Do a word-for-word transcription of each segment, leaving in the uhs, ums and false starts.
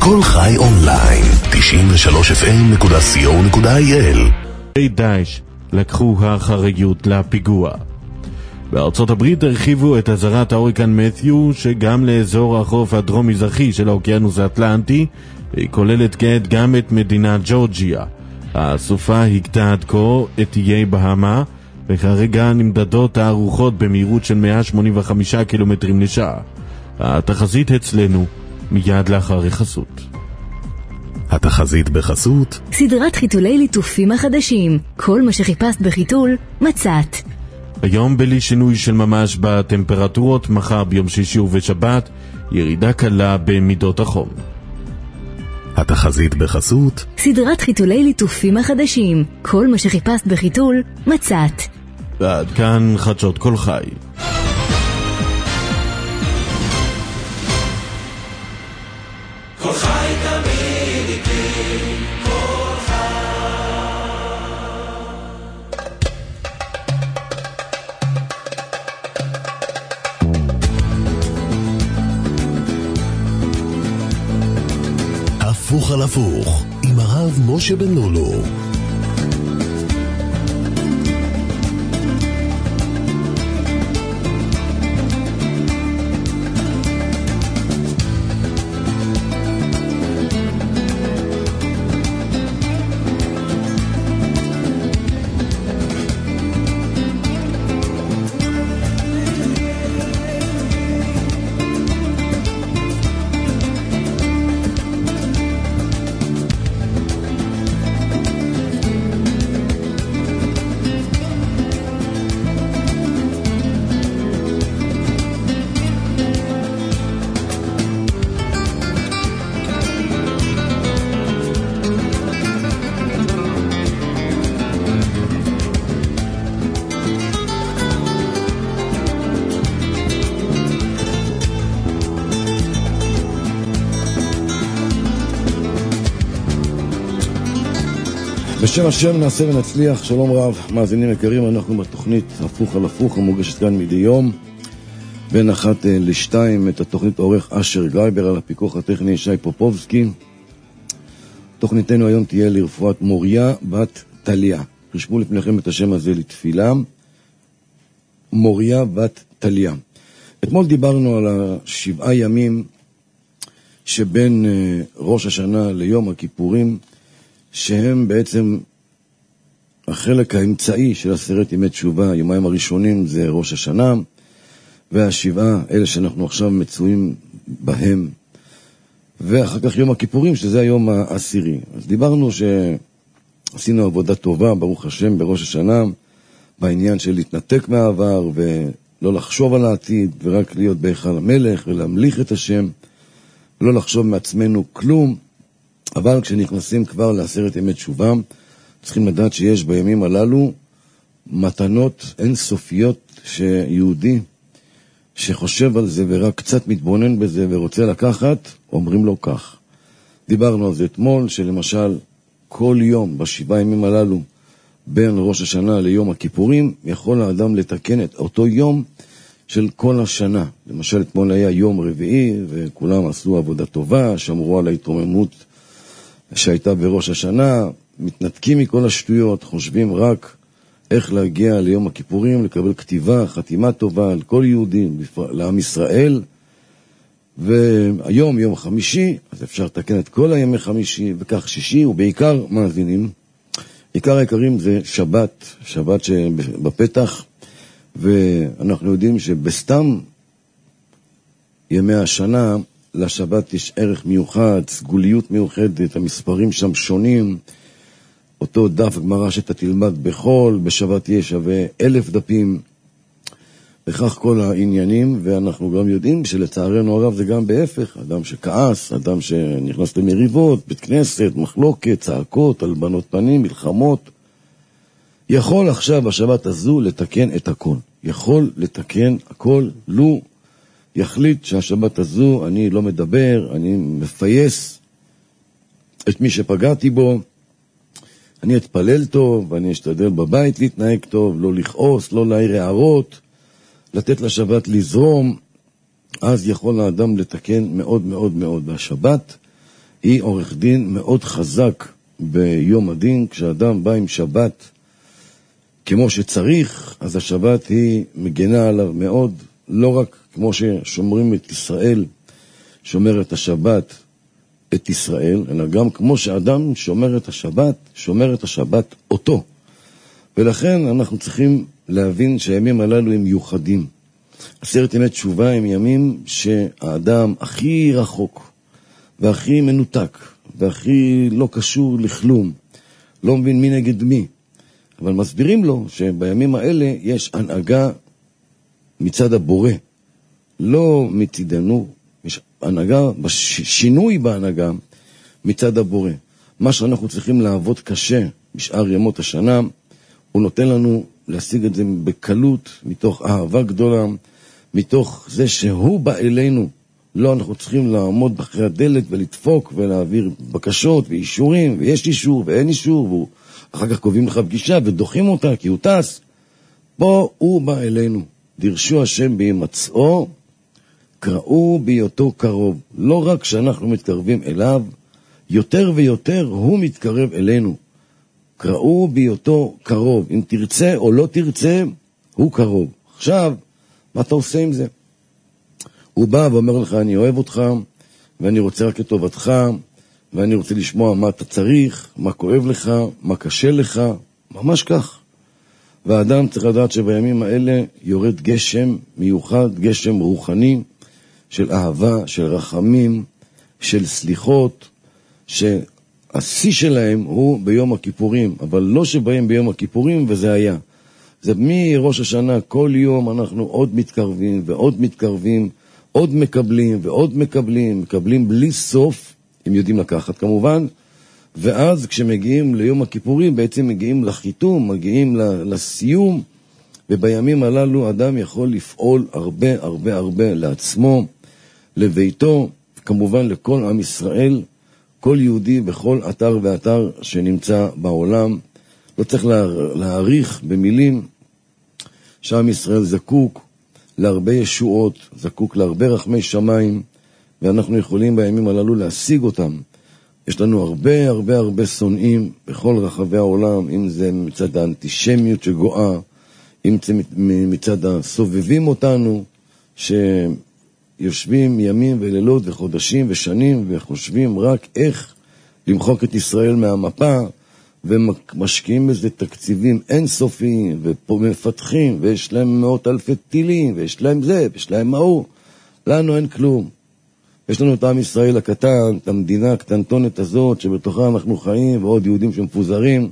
כל חי אונליין, תשעים ושלוש אף אם נקודה סי או נקודה איי אל. דאעש לקחו האחריות לפיגוע. בארצות הברית הרחיבו את אזהרת ההוריקן מת'יו, שגם לאזור החוף הדרום-מזרחי של האוקיינוס האטלנטי, והיא כוללת כעת גם את מדינת ג'ורג'יה. הסופה הגתה עד כה את איי בהמה, וכרגע נמדדות הארוחות במהירות של מאה שמונים וחמישה קילומטרים לשעה. התחזית אצלנו מיד לאחר החסות. התחזית בחסות סדרת חיתולי ליטופים החדשים. כל מה שחיפשת בחיתול מצאת. היום בלי שינוי של ממש בטמפרטורות, מחר ביום שישי ובשבת ירידה קלה במידות החום. התחזית בחסות סדרת חיתולי ליטופים החדשים. כל מה שחיפשת בחיתול מצאת. ועד כאן חדשות כל חי. כל חי תמיד איתי, כל חי. הפוך על הפוך עם הרב משה בן לולו. בשם השם נעשה ונצליח. שלום רב, מאזינים יקרים, אנחנו בתוכנית הפוך על הפוך המוגשת כאן מדי יום בין אחת לשתיים. את התוכנית עורך אשר גרייבר, על הפיקוח הטכני שי פופובסקי. תוכניתנו היום תהיה לרפואת מוריה בת טליה. רשמו לפניכם את השם הזה לתפילה, מוריה בת טליה. אתמול דיברנו על השבעה ימים שבין ראש השנה ליום הכיפורים, שהם בעצם החלק האמצעי של עשרת ימי תשובה. היומיים הראשונים זה ראש השנה, והשבעה, אלה שאנחנו עכשיו מצויים בהם, ואחר כך יום הכיפורים, שזה היום העשירי. אז דיברנו שעשינו עבודה טובה, ברוך השם, בראש השנה, בעניין של להתנתק מהעבר, ולא לחשוב על העתיד, ורק להיות בהיכל המלך, ולהמליך את השם, ולא לחשוב מעצמנו כלום. אבל כשנכנסים כבר לעשרת ימי תשובה, צריכים לדעת שיש בימים הללו מתנות אינסופיות, שיהודי שחושב על זה ורק קצת מתבונן בזה ורוצה לקחת, אומרים לו כך. דיברנו על זה אתמול, שלמשל כל יום בשבעה ימים הללו, בין ראש השנה ליום הכיפורים, יכול האדם לתקן את אותו יום של כל השנה. למשל אתמול היה יום רביעי, וכולם עשו עבודה טובה, שמרו על ההתרוממות שהייתה בראש השנה, מתנתקים מכל השטויות, חושבים רק איך להגיע ליום הכיפורים, לקבל כתיבה, חתימה טובה על כל יהודי, לעם ישראל. והיום, יום חמישי, אז אפשר לתקן את כל הימי חמישי, וכך שישי, ובעיקר מאזינים. עיקר העיקרים זה שבת, שבת שבפתח, ואנחנו יודעים שבסתם ימי השנה, לשבת יש ערך מיוחד, סגוליות מיוחדת, המספרים שם שונים. אותו דף גמרא שאתה תלמד בחול, בשבת יהיה שווה אלף דפים, וכך כל העניינים. ואנחנו גם יודעים שלצערנו הרב זה גם בהפך, אדם שכעס, אדם שנכנס למריבות, בית כנסת, מחלוקת, צעקות, הלבנות פנים, מלחמות, יכול עכשיו בשבת הזו לתקן את הכל, יכול לתקן הכל. לו יחליט שהשבת הזו אני לא מדבר, אני מפייס את מי שפגעתי בו, אני אתפלל טוב, ואני אשתדל בבית להתנהג טוב, לא לכעוס, לא להעיר הערות, לתת לשבת לזרום, אז יכול האדם לתקן מאוד מאוד מאוד. והשבת היא עורך דין מאוד חזק ביום הדין. כשאדם בא עם שבת כמו שצריך, אז השבת היא מגנה עליו מאוד, לא רק כמו ששומרים את ישראל, שומר את השבת את ישראל, אלא גם כמו שאדם שומר את השבת, שומר את השבת אותו. ולכן אנחנו צריכים להבין שהימים הללו הם מיוחדים. עשרת ימי תשובה הם ימים שהאדם הכי רחוק, והכי מנותק, והכי לא קשור לכלום, לא מבין מי נגד מי. אבל מסבירים לו שבימים האלה יש הנהגה מצד הבורא, לא מצדנו, יש הנהגה, שינוי בהנהגה מצד הבורא. מה שאנחנו צריכים לעבוד קשה בשאר ימות השנה, הוא נותן לנו להשיג את זה בקלות, מתוך אהבה גדולה, מתוך זה שהוא בא אלינו. לא, אנחנו צריכים לעמוד אחרי הדלת ולדפוק ולהעביר בקשות ואישורים, ויש אישור ואין אישור, ואחר כך קובעים לך פגישה ודוחים אותה כי הוא טס. פה הוא בא אלינו. דרשו השם בהימצאו, קראו בהיותו קרוב. לא רק שאנחנו מתקרבים אליו, יותר ויותר הוא מתקרב אלינו. קראו בהיותו קרוב. אם תרצה או לא תרצה, הוא קרוב. עכשיו, מה אתה עושה עם זה? הוא בא ואומר לך, אני אוהב אותך, ואני רוצה רק את טובתך, ואני רוצה לשמוע מה אתה צריך, מה כואב לך, מה קשה לך, ממש כך. והאדם צריך לדעת שבימים האלה יורד גשם מיוחד, גשם רוחני, של אהבה, של רחמים, של סליחות, שהשיא שלהם הוא ביום הכיפורים, אבל לא שבאים ביום הכיפורים וזה היה. זה מראש השנה, כל יום אנחנו עוד מתקרבים ועוד מתקרבים, עוד מקבלים ועוד מקבלים, מקבלים בלי סוף, אם יודעים לקחת כמובן, ואז כשמגיעים ליום הכיפורים, בעצם מגיעים לחיתום, מגיעים לסיום, ובימים הללו אדם יכול לפעול הרבה הרבה הרבה לעצמו, לביתו, כמובן לכל עם ישראל, כל יהודי בכל אתר ואתר שנמצא בעולם. לא צריך להעריך במילים שעם ישראל זקוק להרבה ישועות, זקוק להרבה רחמי שמיים, ואנחנו יכולים בימים הללו להשיג אותם. יש לנו הרבה הרבה הרבה שונאים בכל רחבי העולם, אם זה מצד האנטישמיות שגואה, אם זה מצד הסובבים אותנו, שיושבים ימים ולילות וחודשים ושנים וחושבים רק איך למחוק את ישראל מהמפה, ומשקיעים בזה תקציבים אינסופיים, ופה מפתחים, ויש להם מאות אלפי טילים, ויש להם זה, ויש להם מהו. לנו אין כלום. יש לנו את עם ישראל הקטן, את המדינה הקטנטונת הזאת, שבתוכה אנחנו חיים, ועוד יהודים שמפוזרים,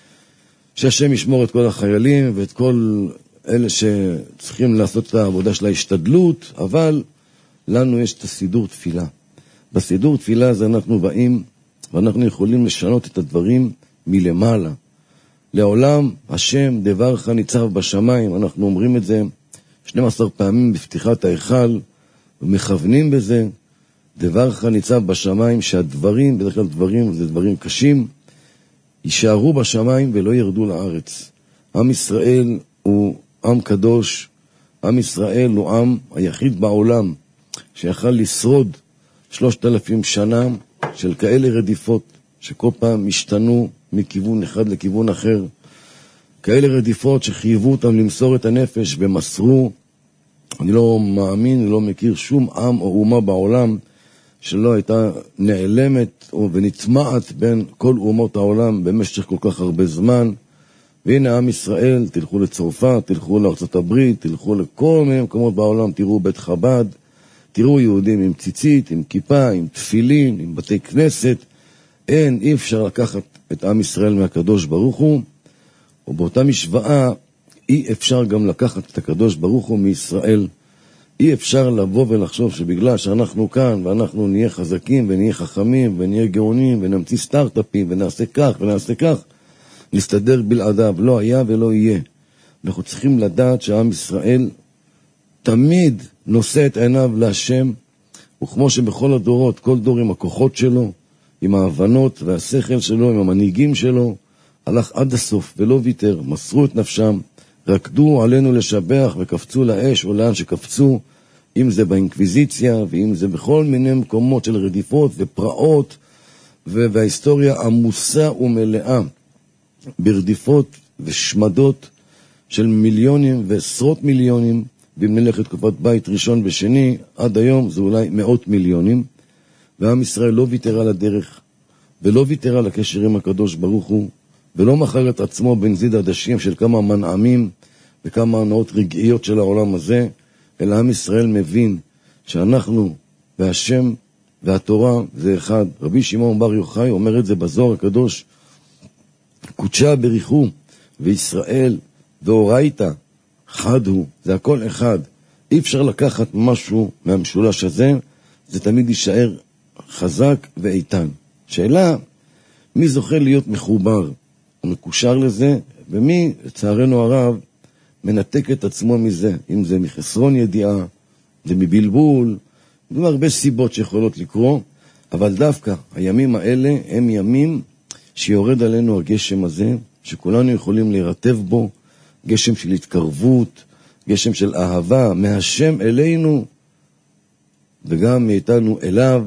שהשם ישמור את כל החיילים, ואת כל אלה שצריכים לעשות את העבודה של ההשתדלות, אבל לנו יש את הסידור תפילה. בסידור תפילה הזה אנחנו באים, ואנחנו יכולים לשנות את הדברים מלמעלה. לעולם השם דברך ניצב בשמיים, אנחנו אומרים את זה שנים עשר פעמים בפתיחת ההיכל, ומכוונים בזה, דברך ניצב בשמיים, שהדברים, בדרך כלל דברים, זה דברים קשים, יישארו בשמיים ולא ירדו לארץ. עם ישראל הוא עם קדוש, עם ישראל הוא עם היחיד בעולם, שיכל לשרוד שלושת אלפים שנה של כאלה רדיפות, שכל פעם השתנו מכיוון אחד לכיוון אחר, כאלה רדיפות שחייבו אותם למסור את הנפש ומסרו. אני לא מאמין, לא מכיר שום עם או אומה בעולם שלא הייתה נעלמת ונטמעת בין כל אומות העולם במשך כל כך הרבה זמן. והנה עם ישראל, תלכו לצרפת, תלכו לארצות הברית, תלכו לכל מיני מקומות בעולם, תראו בית חב"ד, תראו יהודים עם ציצית, עם כיפה, עם תפילין, עם בתי כנסת. אין, אי אפשר לקחת את עם ישראל מהקדוש ברוך הוא, ובאותה משוואה אי אפשר גם לקחת את הקדוש ברוך הוא מישראל. אי אפשר לבוא ולחשוב שבגלל שאנחנו כאן ואנחנו נהיה חזקים ונהיה חכמים ונהיה גאונים ונמציא סטארט-אפים ונעשה כך ונעשה כך, נסתדר בלעדיו. לא היה ולא יהיה. אנחנו צריכים לדעת שעם ישראל תמיד נושא את עיניו להשם, וכמו שבכל הדורות, כל דור עם הכוחות שלו, עם ההבנות והשכל שלו, עם המנהיגים שלו, הלך עד הסוף ולא ויתר, מסרו את נפשם, רקדו עלינו לשבח וקפצו לאש או לאן שקפצו, אם זה באינקוויזיציה ואם זה בכל מיני מקומות של רדיפות ופרעות וההיסטוריה עמוסה ומלאה ברדיפות ושמדות של מיליונים ועשרות מיליונים, ואם נלך לתקופת בית ראשון ושני, עד היום זה אולי מאות מיליונים, ועם ישראל לא ויתר על הדרך, ולא ויתר על הקשר עם הקדוש ברוך הוא, ולא מכר את עצמו בנזיד עדשים של כמה מנעמים וכמה הנאות רגעיות של העולם הזה, אלא עם ישראל מבין שאנחנו והשם והתורה זה אחד. רבי שמעון בר יוחאי אומר את זה בזוהר הקדוש, קודשה בריחו וישראל ואורייתא חד הוא, זה הכל אחד. אי אפשר לקחת משהו מהמשולש הזה, זה תמיד יישאר חזק ואיתן. שאלה, מי זוכה להיות מחובר ומקושר לזה, ומי, לצערנו הרב, מנתק את עצמו מזה, אם זה מחסרון ידיעה, זה מבלבול, זה הרבה סיבות שיכולות לקרוא, אבל דווקא הימים האלה הם ימים שיורד עלינו הגשם הזה, שכולנו יכולים להירטב בו, גשם של התקרבות, גשם של אהבה, מהשם אלינו, וגם מאיתנו אליו.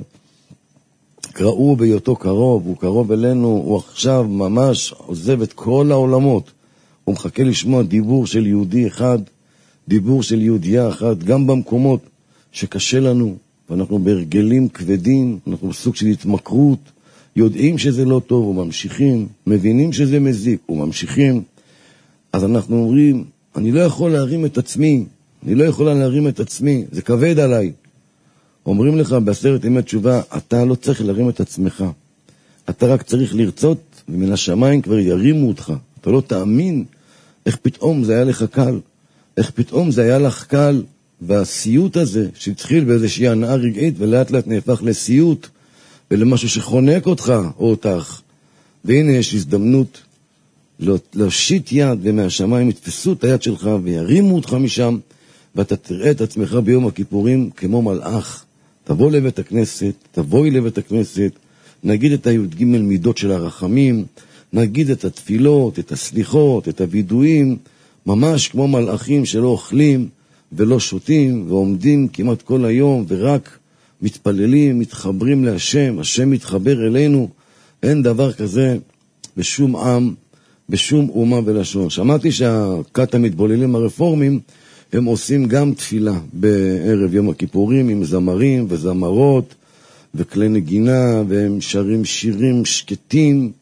קראו בהיותו קרוב, הוא קרוב אלינו, הוא עכשיו ממש עוזב את כל העולמות. הוא מחכה לשמוע דיבור של יהודי אחד, דיבור של יהודייה אחת, גם במקומות שקשה לנו, ואנחנו בהרגלים כבדים, אנחנו בסוג של התמכרות, יודעים שזה לא טוב וממשיכים, מבינים שזה מזיק וממשיכים. אז אנחנו אומרים, אני לא יכול להרים את עצמי, אני לא יכולה להרים את עצמי, זה כבד עליי. אומרים לך בעשרת ימי תשובה, אתה לא צריך להרים את עצמך, אתה רק צריך לרצות, ומן השמיים כבר ירימו אותך. אתה לא תאמין איך פתאום זה היה לך קל, איך פתאום זה היה לך קל, והסיוט הזה שהתחיל באיזושהי הנאה רגעית, ולאט לאט נהפך לסיוט, ולמשהו שחונק אותך או אותך. והנה יש הזדמנות להושיט יד, ומהשמיים יתפסו את היד שלך וירימו אותך משם, ואתה תראה את עצמך ביום הכיפורים כמו מלאך. תבוא לבית הכנסת, תבואי לבית הכנסת, נגיד את הי"ג מידות של הרחמים, נגיד את התפילות, את הסליחות, את הוידועים, ממש כמו מלאכים שלא אוכלים ולא שותים, ועומדים כמעט כל היום ורק מתפללים, מתחברים להשם, השם מתחבר אלינו. אין דבר כזה בשום עם, בשום אומה ולשון. שמעתי שהכת המתבוללים הרפורמים, הם עושים גם תפילה בערב יום הכיפורים עם זמרים וזמרות וכלי נגינה, והם שרים שירים שקטים,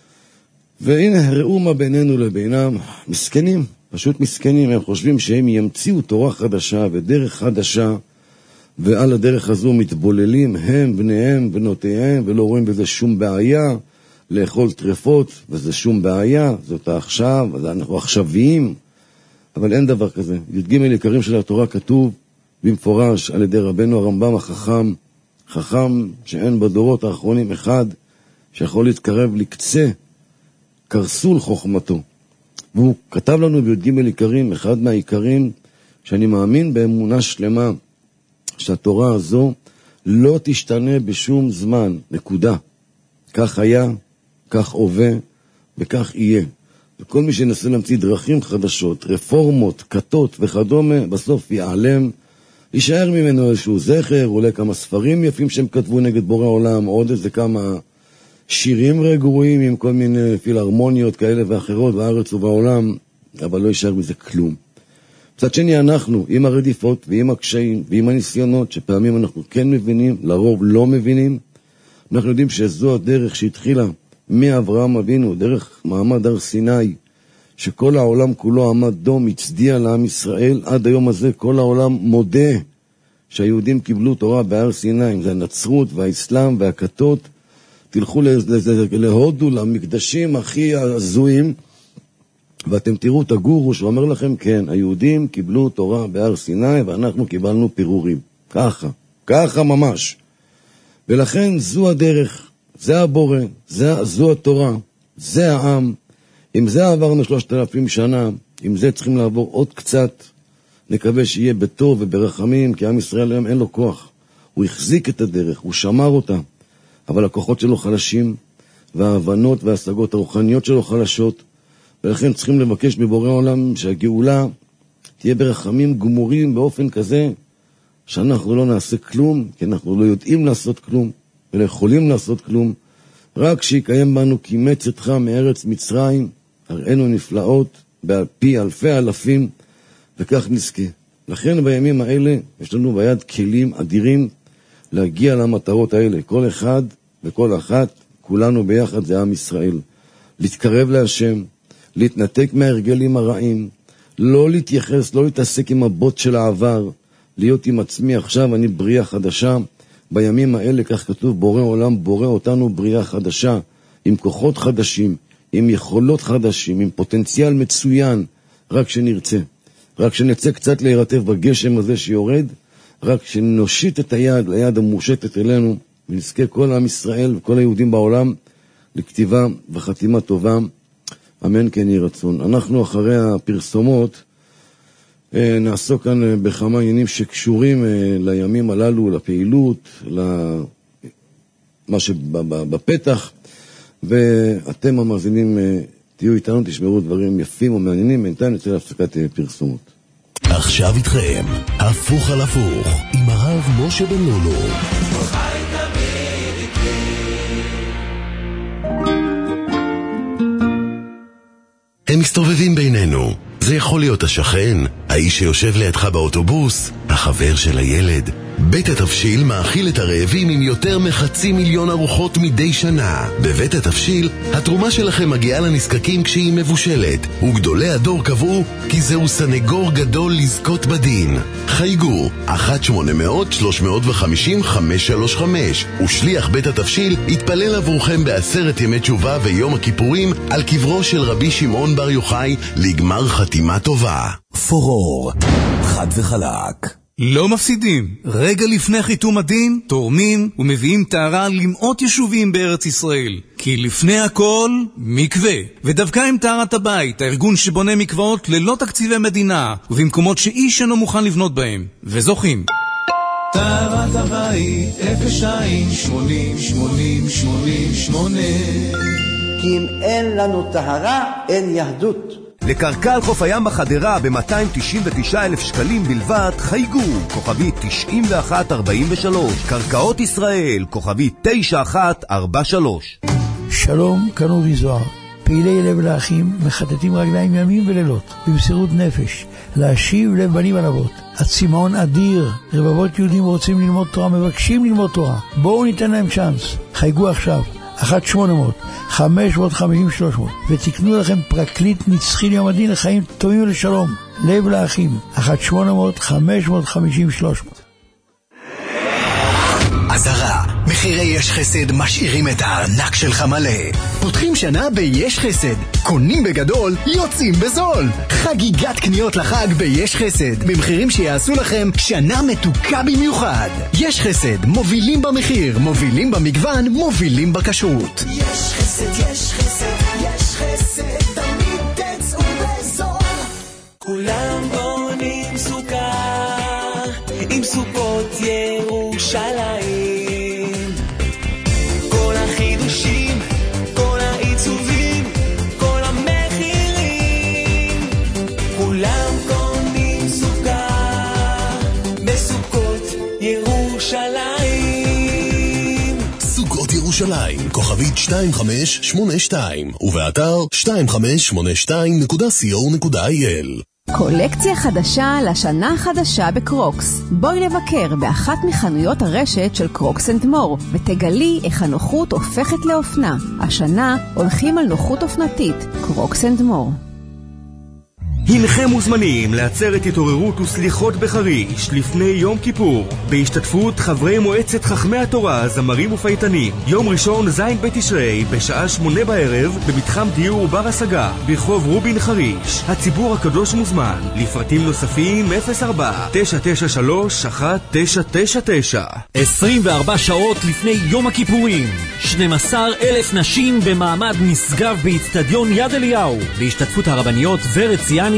והנה ראו מה בינינו לבינם, מסכנים, פשוט מסכנים. הם חושבים שהם ימציאו תורה חדשה ודרך חדשה, ועל הדרך הזו מתבוללים הם, בניהם, בנותיהם, ולא רואים בזה שום בעיה. לאכול טרפות, וזה שום בעיה, זאת עכשיו, אנחנו עכשוויים, אבל אין דבר כזה. י"ג יקרים של התורה כתוב במפורש על ידי רבנו הרמב"ם החכם, חכם שאין בדורות האחרונים אחד שיכול להתקרב לקצה קרסול חוכמתו. והוא כתב לנו בי"ג יקרים, אחד מהעיקרים שאני מאמין באמונה שלמה, שהתורה הזו לא תשתנה בשום זמן, נקודה. כך היה, כך הווה וכך יהיה. וכל מי שנסה להמציא דרכים חדשות, רפורמות, כתות וכדומה, בסוף ייעלם, יישאר ממנו איזשהו זכר, אולי כמה ספרים יפים שהם כתבו נגד בורא עולם, עוד איזה כמה שירים רגועים עם כל מיני פילהרמוניות כאלה ואחרות בארץ ובעולם, אבל לא יישאר מזה כלום. מצד שני אנחנו, עם הרדיפות ועם הקשיים ועם הניסיונות, שפעמים אנחנו כן מבינים, לרוב לא מבינים, אנחנו יודעים שזו הדרך שהתחילה מאברהם אבינו, דרך מעמד הר סיני, שכל העולם כולו עמד דום, הצדיע לעם ישראל. עד היום הזה כל העולם מודה שהיהודים קיבלו תורה בהר סיני, אם זה הנצרות והאסלאם והכתות. תלכו להודו, למקדשים הכי הזויים, ואתם תראו את הגורו שאומר לכם, כן, היהודים קיבלו תורה בהר סיני ואנחנו קיבלנו פירורים. ככה, ככה ממש. ולכן זו הדרך, זה הבורא, זה, זו התורה, זה העם. אם זה עברנו שלושת אלפים שנה, אם זה צריכים לעבור עוד קצת, נקווה שיהיה בטוב וברחמים, כי עם ישראל היום אין לו כוח. הוא החזיק את הדרך, הוא שמר אותה, אבל הכוחות שלו חלשים, וההבנות וההשגות הרוחניות שלו חלשות, ולכן צריכים לבקש בבורא העולם שהגאולה תהיה ברחמים גמורים באופן כזה, שאנחנו לא נעשה כלום, כי אנחנו לא יודעים לעשות כלום, ולא יכולים לעשות כלום, רק שיקיים בנו כי מצאתך מארץ מצרים, הראינו נפלאות בעל פי אלפי אלפים, וכך נזכה. לכן בימים האלה יש לנו ביד כלים אדירים להגיע למטרות האלה. כל אחד וכל אחת, כולנו ביחד זה עם ישראל. להתקרב להשם, להתנתק מההרגלים הרעים, לא להתייחס, לא להתעסק עם הבוט של העבר, להיות עם עצמי עכשיו, אני בריאה חדשה. בימים האלה, כך כתוב, בורא עולם בורא אותנו בריאה חדשה, עם כוחות חדשים, עם יכולות חדשים, עם פוטנציאל מצוין, רק שנרצה. רק שנצא קצת להירטב בגשם הזה שיורד, רק שנושיט את היד, ליד המושטת אלינו, ונזכה כל עם ישראל וכל היהודים בעולם לכתיבה וחתימה טובה. אמן כן יהי רצון. אנחנו אחרי הפרסומות נעסוק כאן בכמה עניינים שקשורים לימים הללו, לפעילות, למה שבפתח, ואתם המאזינים תהיו איתנו, תשמרו דברים יפים ומעניינים. בינתיים נצא להפסקת פרסומות. עכשיו איתכם, הפוך על הפוך, עם הרב משה בן לולו. הם מסתובבים בינינו. זה יכול להיות השכן, האיש שיושב לידך באוטובוס, החבר של הילד. בית התבשיל מאכיל את הרעבים עם יותר מחצי מיליון ארוחות מדי שנה. בבית התבשיל, התרומה שלכם מגיעה לנזקקים כשהיא מבושלת, וגדולי הדור קבעו כי זהו סנגור גדול לזכות בדין. חייגו אחת שמונה מאות שלוש מאות וחמישים חמש שלוש חמש, ושליח בית התבשיל יתפלל עבורכם בעשרת ימי תשובה ויום הכיפורים על קברו של רבי שמעון בר יוחאי לגמר חתימה טובה. פורור, חד וחלק. לא מפסידים. רגע לפני חיתום הדין, תורמים ומביאים טהרה למאות יישובים בארץ ישראל. כי לפני הכל, מקווה. ודווקא עם טהרת הבית, הארגון שבונה מקוואות ללא תקציבי מדינה, ובמקומות שאיש אינו מוכן לבנות בהם. וזוכים. טהרת הבית, אפס שתיים שמונים שמונים שמונים שמונה. כי אם אין לנו טהרה, אין יהדות. לקרקל חוף הים בחדרה ב-מאתיים תשעים ותשעה אלף שקלים בלבד, חייגו, כוכבי תשעים ואחת ארבעים ושלוש, קרקעות ישראל, כוכבי תשע אחת ארבע שלוש. שלום, כאן אורי זוהר. פעילי לב לאחים מחטטים רגליים ימים ולילות, במסירות נפש, להשיב לב בנים על אבות. הצמאון אדיר, רבבות יהודים רוצים ללמוד תורה, מבקשים ללמוד תורה. בואו ניתן להם צ'אנס. חייגו עכשיו. אחת שמונה מאות חמש מאות חמישים שלוש מאות ותקנו לכם פרקליט נצחי ליום הדין לחיים טובים ולשלום. לב לאחים אחת שמונה מאות חמש מאות חמישים שלוש מאות. עזרה, מחירי יש חסד משאירים את הארנק שלך מלא. פותחים שנה ביש חסד, קונים בגדול, יוצאים בזול. חגיגת קניות לחג ביש חסד, במחירים שיעשו לכם שנה מתוקה במיוחד. יש חסד, מובילים במחיר, מובילים במגוון, מובילים בכשרות. יש חסד, יש חסד, יש חסד, תמיד תצאו בזול. כולם בונים סוכה, עם סוכות ירושלים. ירושלים, כוכבית שתיים חמש שמונה שתיים, ובאתר שתיים חמש שמונה שתיים נקודה סי או נקודה איי אל. קולקציה חדשה לשנה החדשה בקרוקס. בואי לבקר באחת מחנויות הרשת של קרוקס אנד מור, ותגלי איך הנוחות הופכת לאופנה. השנה הולכים על נוחות אופנתית. קרוקס אנד מור. הנכם מוזמנים לעצרת התעוררות וסליחות בחריש לפני יום כיפור בהשתתפות חברי מועצת חכמי התורה, זמרים ופייטנים. יום ראשון זין בית תשרי בשעה שמונה בערב במתחם דיור בר השגה ברחוב רובין חריש. הציבור הקדוש מוזמן. לפרטים נוספים אפס ארבע תשע תשע שלוש אחת תשע תשע תשע. עשרים וארבע שעות לפני יום הכיפורים, שנים עשר אלף נשים במעמד נשגב באצטדיון יד אליהו בהשתתפות הרבניות ורציאני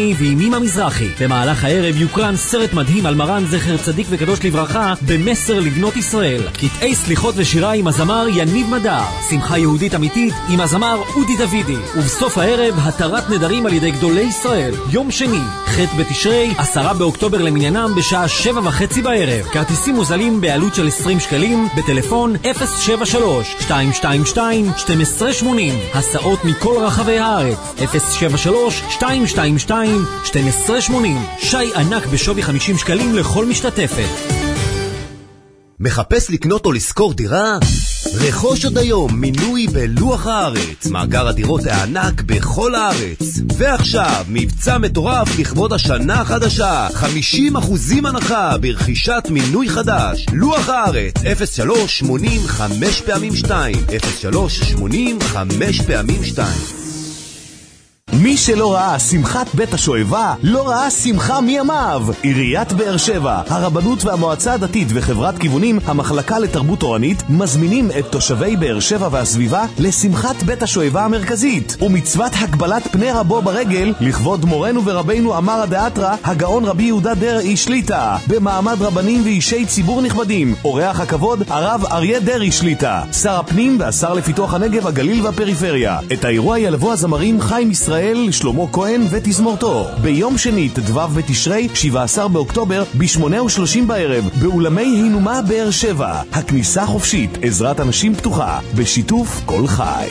שני ועם אמא מזרחי. במהלך הערב יוקרן סרט מדהים על מרן זכר צדיק וקדוש לברכה במסר לבנות ישראל. קטעי סליחות ושירה עם הזמר יניב מדר. שמחה יהודית אמיתית עם הזמר אודי דוידי. ובסוף הערב התרת נדרים על ידי גדולי ישראל. יום שני, ח' בתשרי, עשרה באוקטובר למניינם בשעה שבע וחצי בערב. כרטיסים מוזלים בעלות של עשרים שקלים בטלפון אפס שבע שלוש שתיים שתיים שתיים שתים עשרה שמונים. הסעות מכל רחבי הארץ אפס שבע שלוש שתיים שתיים שתיים שתים עשרה שמונים. שי ענק בשווי חמישים שקלים לכל משתתפת. מחפש לקנות או לשכור דירה? רכוש עוד היום מינוי בלוח הארץ, מאגר הדירות הענק בכל הארץ. ועכשיו מבצע מטורף לכבוד השנה החדשה, חמישים אחוזים הנחה ברכישת מינוי חדש. לוח הארץ אפס שלוש שמונים חמש פעמים שתיים אפס שלוש שמונים חמש פעמים שתיים. מי שלא ראה שמחת בית השואבה, לא ראה שמחה מימיו. עיריית באר שבע, הרבנות והמועצה הדתית וחברת כיוונים, המחלקה לתרבות תורנית, מזמינים את תושבי באר שבע והסביבה לשמחת בית השואבה המרכזית, ומצוות הגבלת פני רבו ברגל, לכבוד מורנו ורבינו אמר הדאתרא, הגאון רבי יהודה דרעי שליטה, במעמד רבנים ואישי ציבור נכבדים. אורח הכבוד, הרב אריה דרעי שליטה, שר הפנים והשר לפיתוח הנגב, הגליל והפריפריה. את האירוע ילוו הזמרים חיים ישראל, שלמה כהן ותזמורתו. ביום שני, ט"ו בתשרי, שבעה עשר באוקטובר, ב-שמונה ושלושים בערב, באולמי הינומה באר שבע. הכניסה חופשית, עזרת אנשים פתוחה, בשיתוף כל חי.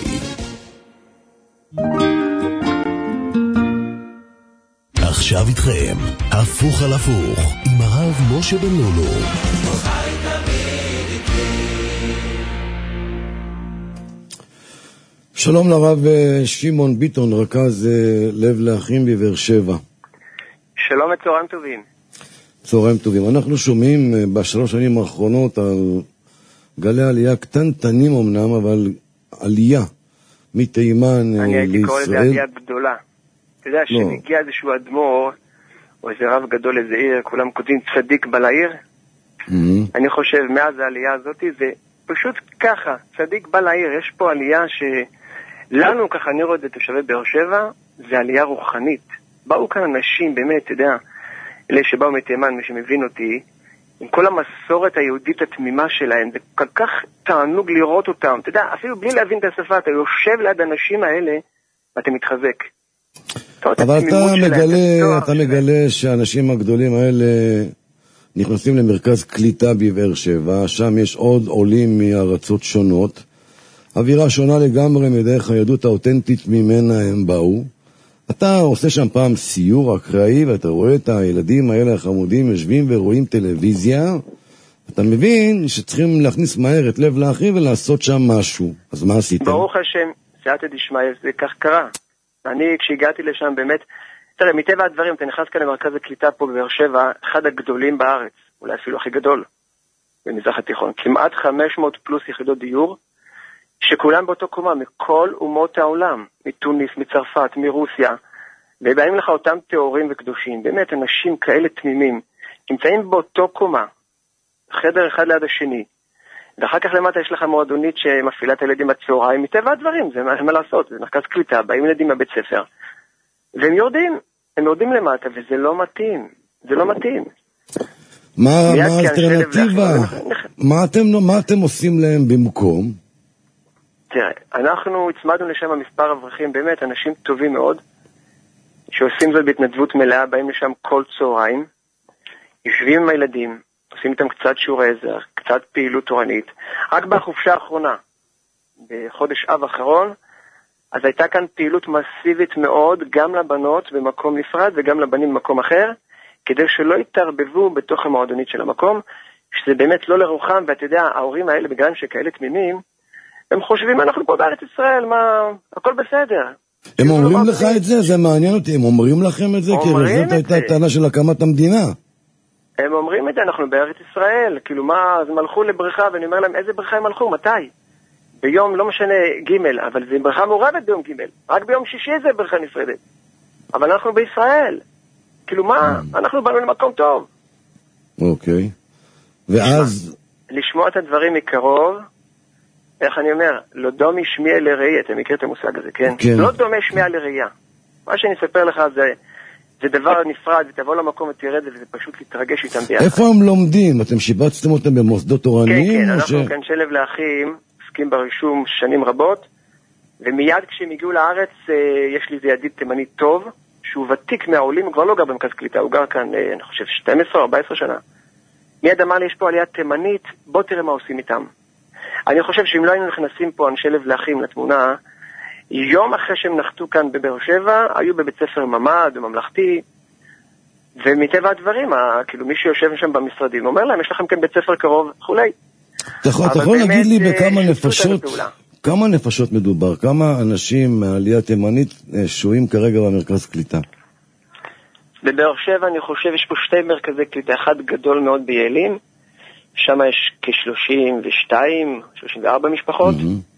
עכשיו איתכם, הפוך על הפוך, עם הרב משה בן לולו. שלום לרב שמעון ביטון, רכז לב לאחים בבאר שבע. שלום וצהריים טובים. צהריים טובים. אנחנו שומעים בשלוש שנים האחרונות על גלי עלייה קטנטנים אמנם, אבל עלייה מתימן לישראל. אני הייתי קורא לזה עלייה גדולה. אתה יודע שמגיע איזשהו אדמו"ר, או איזה רב גדול, איזה עיר, כולם כותבים צדיק בלעיר. אני חושב מאז העלייה הזאת זה פשוט ככה, צדיק בלעיר. יש פה עלייה ש... לנו, ככה אני רואה את תושבי באר שבע, זה עלייה רוחנית. באו כאן אנשים, באמת, אתה יודע, אלה שבאו מתימן, מי שמבין אותי, עם כל המסורת היהודית התמימה שלהם, זה כל כך תענוג לראות אותם. אתה יודע, אפילו בלי להבין את השפה, אתה יושב ליד האנשים האלה, ואתה מתחזק. אבל אתה מגלה, אתה מגלה שהאנשים הגדולים האלה נכנסים למרכז קליטה בבאר שבע, שם יש עוד עולים מארצות שונות, אווירה שונה לגמרי מדרך היהדות האותנטית ממנה הם באו. אתה עושה שם פעם סיור אקראי, ואתה רואה את הילדים האלה החמודים יושבים ורואים טלוויזיה, אתה מבין שצריכים להכניס מהר את לב לאחים ולעשות שם משהו. אז מה עשיתם? ברוך השם, סייעתא דשמיא, זה כך קרה. אני כשהגעתי לשם באמת, תראה, מטבע הדברים, אתה נכנס כאן למרכז הקליטה פה בבאר שבע, אחד הגדולים בארץ, אולי אפילו הכי גדול, במזרח התיכון, כמעט חמש מאות פלוס יחידות דיור, שכולם באותו קומה, מכל אומות העולם, מתוניס, מצרפת, מרוסיה, ובאים לך אותם תיאורים וקדושים, באמת אנשים כאלה תמימים, נמצאים באותו קומה, חדר אחד ליד השני, ואחר כך למטה יש לך מועדונית שמפעילה את הילדים בצהריים, מטבע הדברים, זה מה, מה לעשות, זה מרכז קליטה, באים ילדים מהבית ספר, והם יורדים, הם יורדים למטה, וזה לא מתאים, זה לא מתאים. מה האלטרנטיבה? מה אתם, מה אתם עושים להם במקום? תראה, אנחנו הצמדנו לשם מספר אברכים, באמת, אנשים טובים מאוד, שעושים זאת בהתנדבות מלאה, באים לשם כל צהריים, יושבים עם הילדים, עושים איתם קצת שיעורי עזר, קצת פעילות תורנית. רק בחופשה האחרונה, בחודש אב האחרון, אז הייתה כאן פעילות מסיבית מאוד, גם לבנות במקום נפרד וגם לבנים במקום אחר, כדי שלא יתערבבו בתוך המועדונית של המקום, שזה באמת לא לרוחם, ואתה יודע, ההורים האלה, בגלל שכאלה תמימים, הם חושבים, אנחנו פה בארץ ישראל, מה, הכל בסדר. הם אומרים לך את זה? זה מעניין אותי, הם אומרים לכם את זה? כי זאת הייתה הטענה של הקמת המדינה. הם אומרים את זה, אנחנו בארץ ישראל, כאילו מה, אז הם הלכו לבריכה, ואני אומר להם, איזה בריכה הם הלכו, מתי? ביום, לא משנה ג', אבל זה בריכה מעורבת ביום ג', רק ביום שישי זה בריכה נפרדת. אבל אנחנו בישראל, כאילו מה, אנחנו באנו למקום טוב. אוקיי, ואז... לשמוע את הדברים מקרוב, איך אני אומר, לא דומי שמיע לראי, אתה מכיר את המושג הזה, כן? כן. לא דומה שמיע לראייה. מה שאני אספר לך זה, זה דבר נפרד, ותבוא למקום ותרד, וזה פשוט להתרגש איתם ביחד. איפה הם לומדים? אתם שיבצתם אותם במוסדות תורניים? כן, כן, אנחנו כאן שלב לאחים, עוסקים ברישום שנים רבות, ומיד כשהם הגיעו לארץ, יש לי זה ידיד תימני טוב, שהוא ותיק מהעולים, הוא כבר לא גר במרכז קליטה, הוא גר כאן, אני חושב, שתים עשרה או ארבע עשרה שנה. מיד אמר לי, יש פה עלייה תימנית, בוא תראה מה עושים איתם. אני חושב שאם לא היינו נכנסים פה אנשי לב לאחים לתמונה, יום אחרי שהם נחתו כאן בבאר שבע, היו בבית ספר ממד וממלכתי, ומטבע הדברים, כאילו מי שיושב שם במשרדים, אומר להם, יש לכם כאן בית ספר קרוב, וכולי. אתה יכול להגיד לי בכמה נפשות, כמה נפשות מדובר, כמה אנשים מהעלייה תימנית שוהים כרגע במרכז קליטה? בבאר שבע אני חושב יש פה שתי מרכזי קליטה, אחד גדול מאוד ביעלים, שם יש כ-שלושים ושתיים, שלושים וארבע משפחות,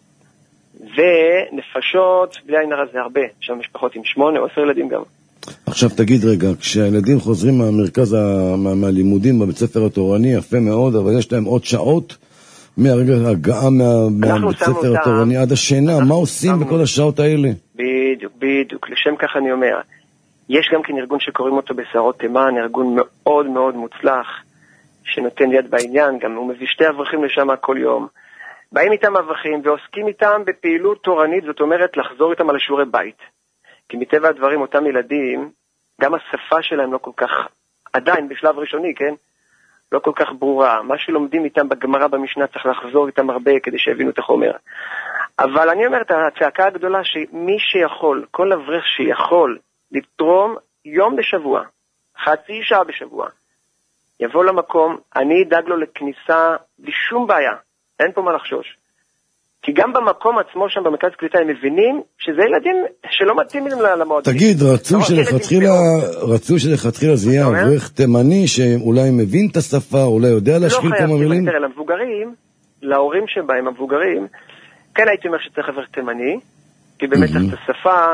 ונפשות, בלי עין הרע זה הרבה, שם משפחות עם שמונה או עשר ילדים גם. עכשיו תגיד רגע, כשהילדים חוזרים מהמרכז, מה, מהלימודים בבית ספר התורני, יפה מאוד, אבל יש להם עוד שעות מהרגע ההגעה מה, מהבית ספר התורני עד השינה, מה עושים בכל השעות האלה? בדיוק, בדיוק, לשם כך אני אומר. יש גם כן ארגון שקוראים אותו בסערות תימן, ארגון מאוד מאוד מוצלח, שנותן יד בעניין, גם הוא מביא שתי אברכים לשם כל יום. באים איתם אברכים ועוסקים איתם בפעילות תורנית, זאת אומרת לחזור איתם על שיעורי בית. כי מטבע הדברים אותם ילדים, גם השפה שלהם לא כל כך, עדיין בשלב ראשוני, כן? לא כל כך ברורה. מה שלומדים איתם בגמרא במשנה צריך לחזור איתם הרבה כדי שיבינו את החומר. אבל אני אומרת, הצעקה הגדולה שמי שיכול, כל אברך שיכול לתרום יום בשבוע, חצי שעה בשבוע, יבוא למקום, אני אדאג לו לכניסה בלי שום בעיה. אין פה מה לחשוש. כי גם במקום עצמו שם במרכז קליטה הם מבינים שזה ילדים שלא מתאימים למועדים. תגיד, רצו שלכתחילה, רצו שלכתחילה זה יהיה אברך תימני שאולי מבין את השפה, אולי יודע להשחיל כמה מילים? לא חייב, למבוגרים, להורים שבהם, המבוגרים, כן הייתי אומר שצריך אברך תימני, כי באמת צריך את השפה,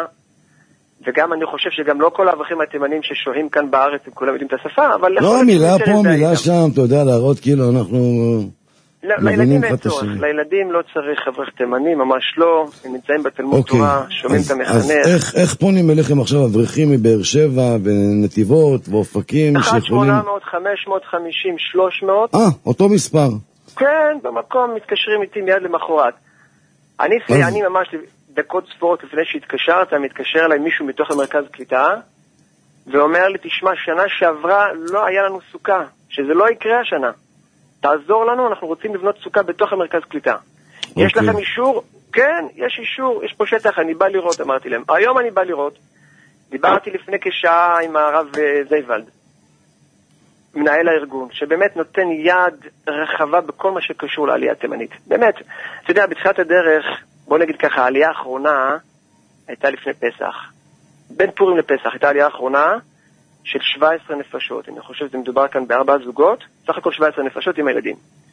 וגם אני חושב שגם לא כל האברכים התימנים ששוהים כאן בארץ, הם כולם יודעים את השפה, אבל... לא, מילה פה, מילה שם, אתה יודע, להראות כאילו אנחנו... לילדים אין צורך, לילדים לא צריך אברך תימני, ממש לא, הם נמצאים בתלמוד תורה, שומעים את המחנך. אז איך פונים אליכם עכשיו אברכים מבאר שבע, בנתיבות, באופקים, אחת שמונה מאות, חמש מאות חמישים, שלוש מאות. אה, אותו מספר. כן, במקום מתקשרים איתי מיד למחרת. אני אני ממש דקות ספורות לפני שהתקשרת, מתקשר אליי מישהו מתוך המרכז קליטה, ואומר לי, תשמע, שנה שעברה לא היה לנו סוכה, שזה לא יקרה השנה. תעזור לנו, אנחנו רוצים לבנות סוכה בתוך המרכז קליטה. Okay. יש לכם אישור? כן, יש אישור, יש פה שטח, אני בא לראות, אמרתי להם. היום אני בא לראות. דיברתי לפני כשעה עם הרב זייבלד, מנהל הארגון, שבאמת נותן יד רחבה בכל מה שקשור לעלייה התימנית. באמת, אתה יודע, בתחילת הדרך, בוא נגיד ככה, העלייה האחרונה הייתה לפני פסח. בין פורים לפסח הייתה העלייה האחרונה, של שבע עשרה נפשות. אני חושב שזה מדובר כאן בארבע זוגות, סך הכל שבע עשרה נפשות עם הילדים.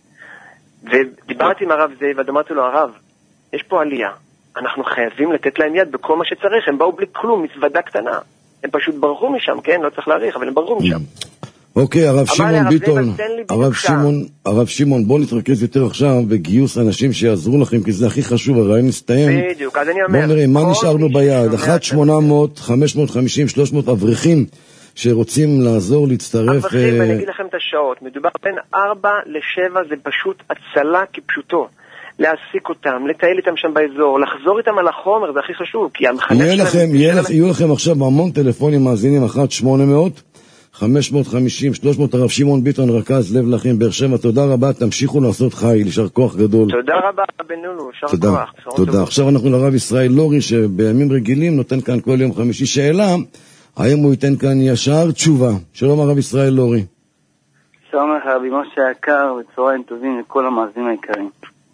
ודיברתי עם הרב זה, ואמרתי לו, הרב, יש פה עלייה. אנחנו חייבים לתת להם יד בכל מה שצריך. הם באו בלי כלום, מזוודה קטנה. הם פשוט ברחו משם, כן? לא צריך להאריך, אבל הם ברחו משם. אוקיי, הרב שמעון ביטון, הרב שמעון, הרב שמעון, בוא נתרכז יותר עכשיו בגיוס אנשים שיעזרו לכם, כי זה הכי חשוב, הרי נסתיים. בדיוק, אז אני אומר. בוא נראה, מה נשארנו ביד? אחת שמונה מאות, חמש מאות חמישים, שלוש מאות אברכים שרוצים לעזור, להצטרף. אברכים, אני אגיד לכם את השעות. מדובר בין ארבע לשבע, זה פשוט הצלה כפשוטו. להעסיק אותם, לטייל איתם שם באזור, לחזור איתם על החומר, זה הכי חשוב, כי המחנך שלהם... יהיו לכם עכשיו המון טלפונים מאזינים, אחת שמונה מאות, חמש מאות חמישים, שלוש מאות, הרב שמעון ביטון, רכז לב לאחים באר שבע, תודה רבה, תמשיכו לעשות חיל, יישר כוח גדול. תודה רבה, בן נונו, יישר כוח. תודה. עכשיו אנחנו לרב ישראל לורי, שבימים רגילים נותן כאן כל יום חמישי שאלה, היום הוא ייתן כאן ישר תשובה. שלום הרב ישראל לורי. שלום לך רבי משה היקר, וצהריים טובים לכל המאזינים היקרים.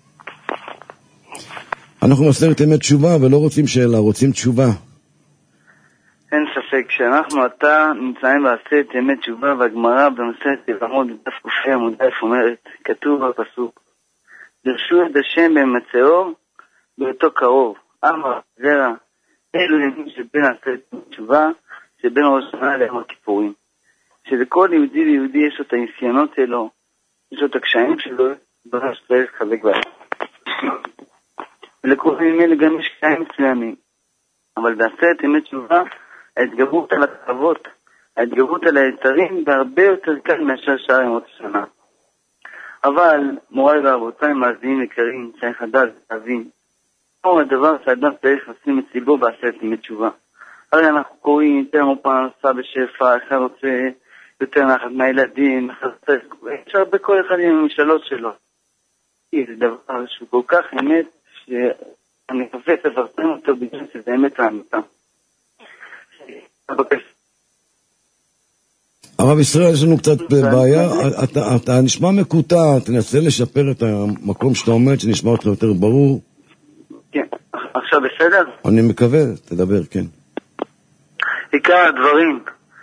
אנחנו מסרת אמת תשובה ולא רוצים שאלה, רוצים תשובה. אין ספק שאנחנו עתה נמצאים בעשרת אמת תשובה, והגמרא במסכת יבמות בדף ק"ה עמוד א' אומרת, כתוב בפסוק, דרשו את השם במצאו באותו קרוב, אמר זרע, אלו ימים שבין עשרת אמת תשובה, שבין ראש השנה ליום הכיפורים. שלכל יהודי ויהודי יש לו את הניסיונות שלו, יש לו את הקשיים שלו, ברש צריך לחזק בהם. ולכל ימים אלה גם יש קשיים מסוימים. אבל בעשרת אמת תשובה, ההתגברות על התאוות ההתגברות על היתרים בהרבה יותר קל מאשר שאר ימות השנה. אבל, מוריי ורבותיי, מאזינים יקרים, צריך לדעת להבין. מהו הדבר שאדם צריך לשים את ליבו בעשרת ימי תשובה. הרי אנחנו קוראים יותר מפרנסה בשפע, אחד רוצה יותר נחת מהילדים, אפשר בכל אחד עם המשאלות שלו. זה דבר שהוא כל כך אמת, שאני חפץ לפרסם אותו בגלל שזה אמת האמיתה. הרב ישראל, יש לנו קצת בעיה, אתה, אתה נשמע מקוטע, תנסה לשפר את המקום שאתה עומד, שנשמע אותך יותר ברור. כן, עכשיו בסדר? אני מקווה, תדבר, כן. עיקר הדברים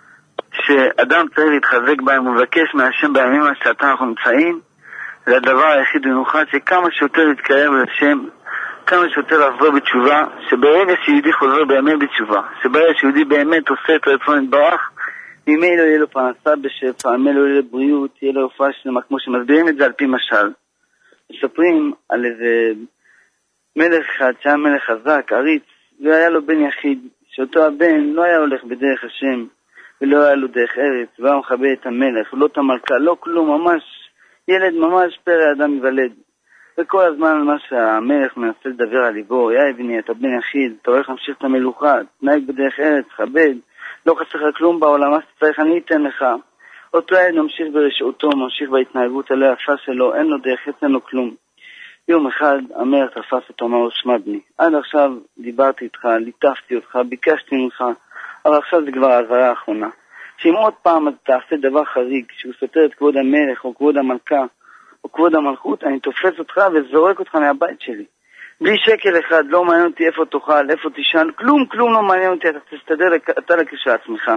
שאדם צריך להתחזק בהם ומבקש מהשם בימים שאתה אנחנו נמצאים, זה הדבר היחיד במיוחד שכמה שיותר להתקרב לשם, כמה שיותר לחזור בתשובה, שברגע שיהודי חוזר באמת בתשובה, שברגע שיהודי באמת עושה את רצון יתברך, ממילא יהיה לו פרנסה בשפע, ממילא יהיה לו בריאות, יהיה לו רפואה שלמה, כמו שמסבירים את זה על פי משל. מספרים על איזה מלך אחד שהיה מלך חזק, עריץ, והיה לו בן יחיד, שאותו הבן לא היה הולך בדרך השם, ולא היה לו דרך ארץ, והיה מכבד את המלך, לא את המלכה, לא כלום, ממש ילד, ממש פרא אדם יוולד. וכל הזמן מה שהמלך מנסה לדבר על ליבו, יא אבני, אתה בן יחיד, אתה הולך להמשיך את המלוכה, תנהג בדרך ארץ, חבד, לא חסר כלום בעולם, מה שצריך אני אתן לך. אותו ילד ממשיך ברשעותו, ממשיך בהתנהגות הלא יפה שלו, אין לו דרך, אין לו כלום. יום אחד המלך תפס אותו, אמר לו, שמע בני, עד עכשיו דיברתי איתך, ליטפתי אותך, ביקשתי ממך, אבל עכשיו זה כבר העזרה האחרונה. שאם עוד פעם תעשה דבר חריג, שהוא סותר את כבוד המלך או כבוד המלכה או כבוד המלכות, אני תופס אותך וזורק אותך מהבית שלי. בלי שקל אחד, לא מעניין אותי איפה תאכל, איפה תישן, כלום, כלום לא מעניין אותי, אתה תסתדר אתה לקשר עצמך.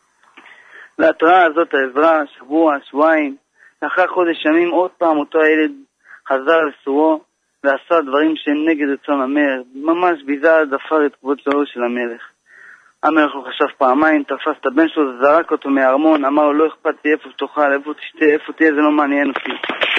להתראה הזאת העזרה, שבוע, שבועיים, לאחר חודש ימים עוד פעם אותו הילד חזר לסורו ועשה דברים שהם נגד רצון המלך, ממש ביזה דפר את כבוד שלו של המלך. המלך לא חשב פעמיים, תפס את הבן שלו, זרק אותו מהארמון, אמר לו, לא אכפת לי איפה תאכל, איפה תשתה, איפה תהיה, זה לא מעניין אותי.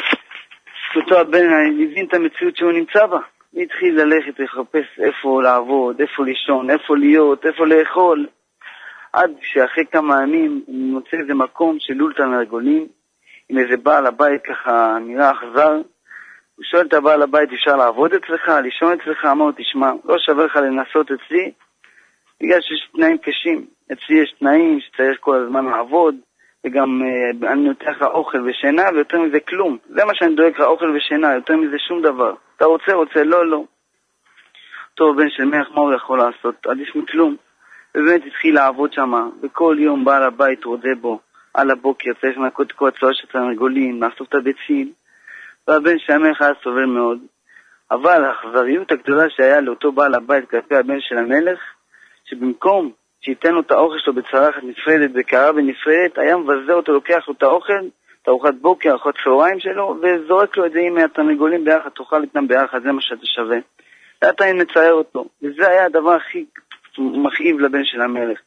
אותו הבן הבין את המציאות שהוא נמצא בה, התחיל ללכת לחפש איפה לעבוד, איפה לישון, איפה להיות, איפה לאכול, עד שאחרי כמה ימים הוא מוצא איזה מקום של לולטן רגולים, עם איזה בעל הבית ככה נראה אכזר, הוא שואל את הבעל הבית, אפשר לעבוד אצלך, לישון אצלך? אמר, תשמע, לא שווה לך לנסות אצלי, בגלל שיש תנאים קשים. אצלי יש תנאים שצריך כל הזמן לעבוד, וגם אה, אני נותן לך אוכל ושינה, ויותר מזה כלום. זה מה שאני דואג לך, אוכל ושינה, יותר מזה שום דבר. אתה רוצה, רוצה, לא, לא. טוב, בן של מלך, מה הוא יכול לעשות? עדיף מכלום. ובאמת התחיל לעבוד שם, וכל יום בעל הבית רודה בו, על הבוקר, צריך לנקות כל הצועה של תרנגולים, לאסוף את הביצים, והבן של המלך היה סובל מאוד. אבל האכזריות הגדולה שהיה לאותו בעל הבית כלפי הבן של המלך, שבמקום שייתן לו את האוכל שלו בצרחת נפרדת, בקרה בנפרדת, היה מבזה אותו, לוקח לו את האוכל, את ארוחת בוקר, ארוחת צהריים שלו, וזורק לו את זה עם התרנגולים ביחד, תאכל איתם ביחד, זה מה שאתה שווה. זה אתה מצער אותו, וזה היה הדבר הכי מכאיב לבן של המלך.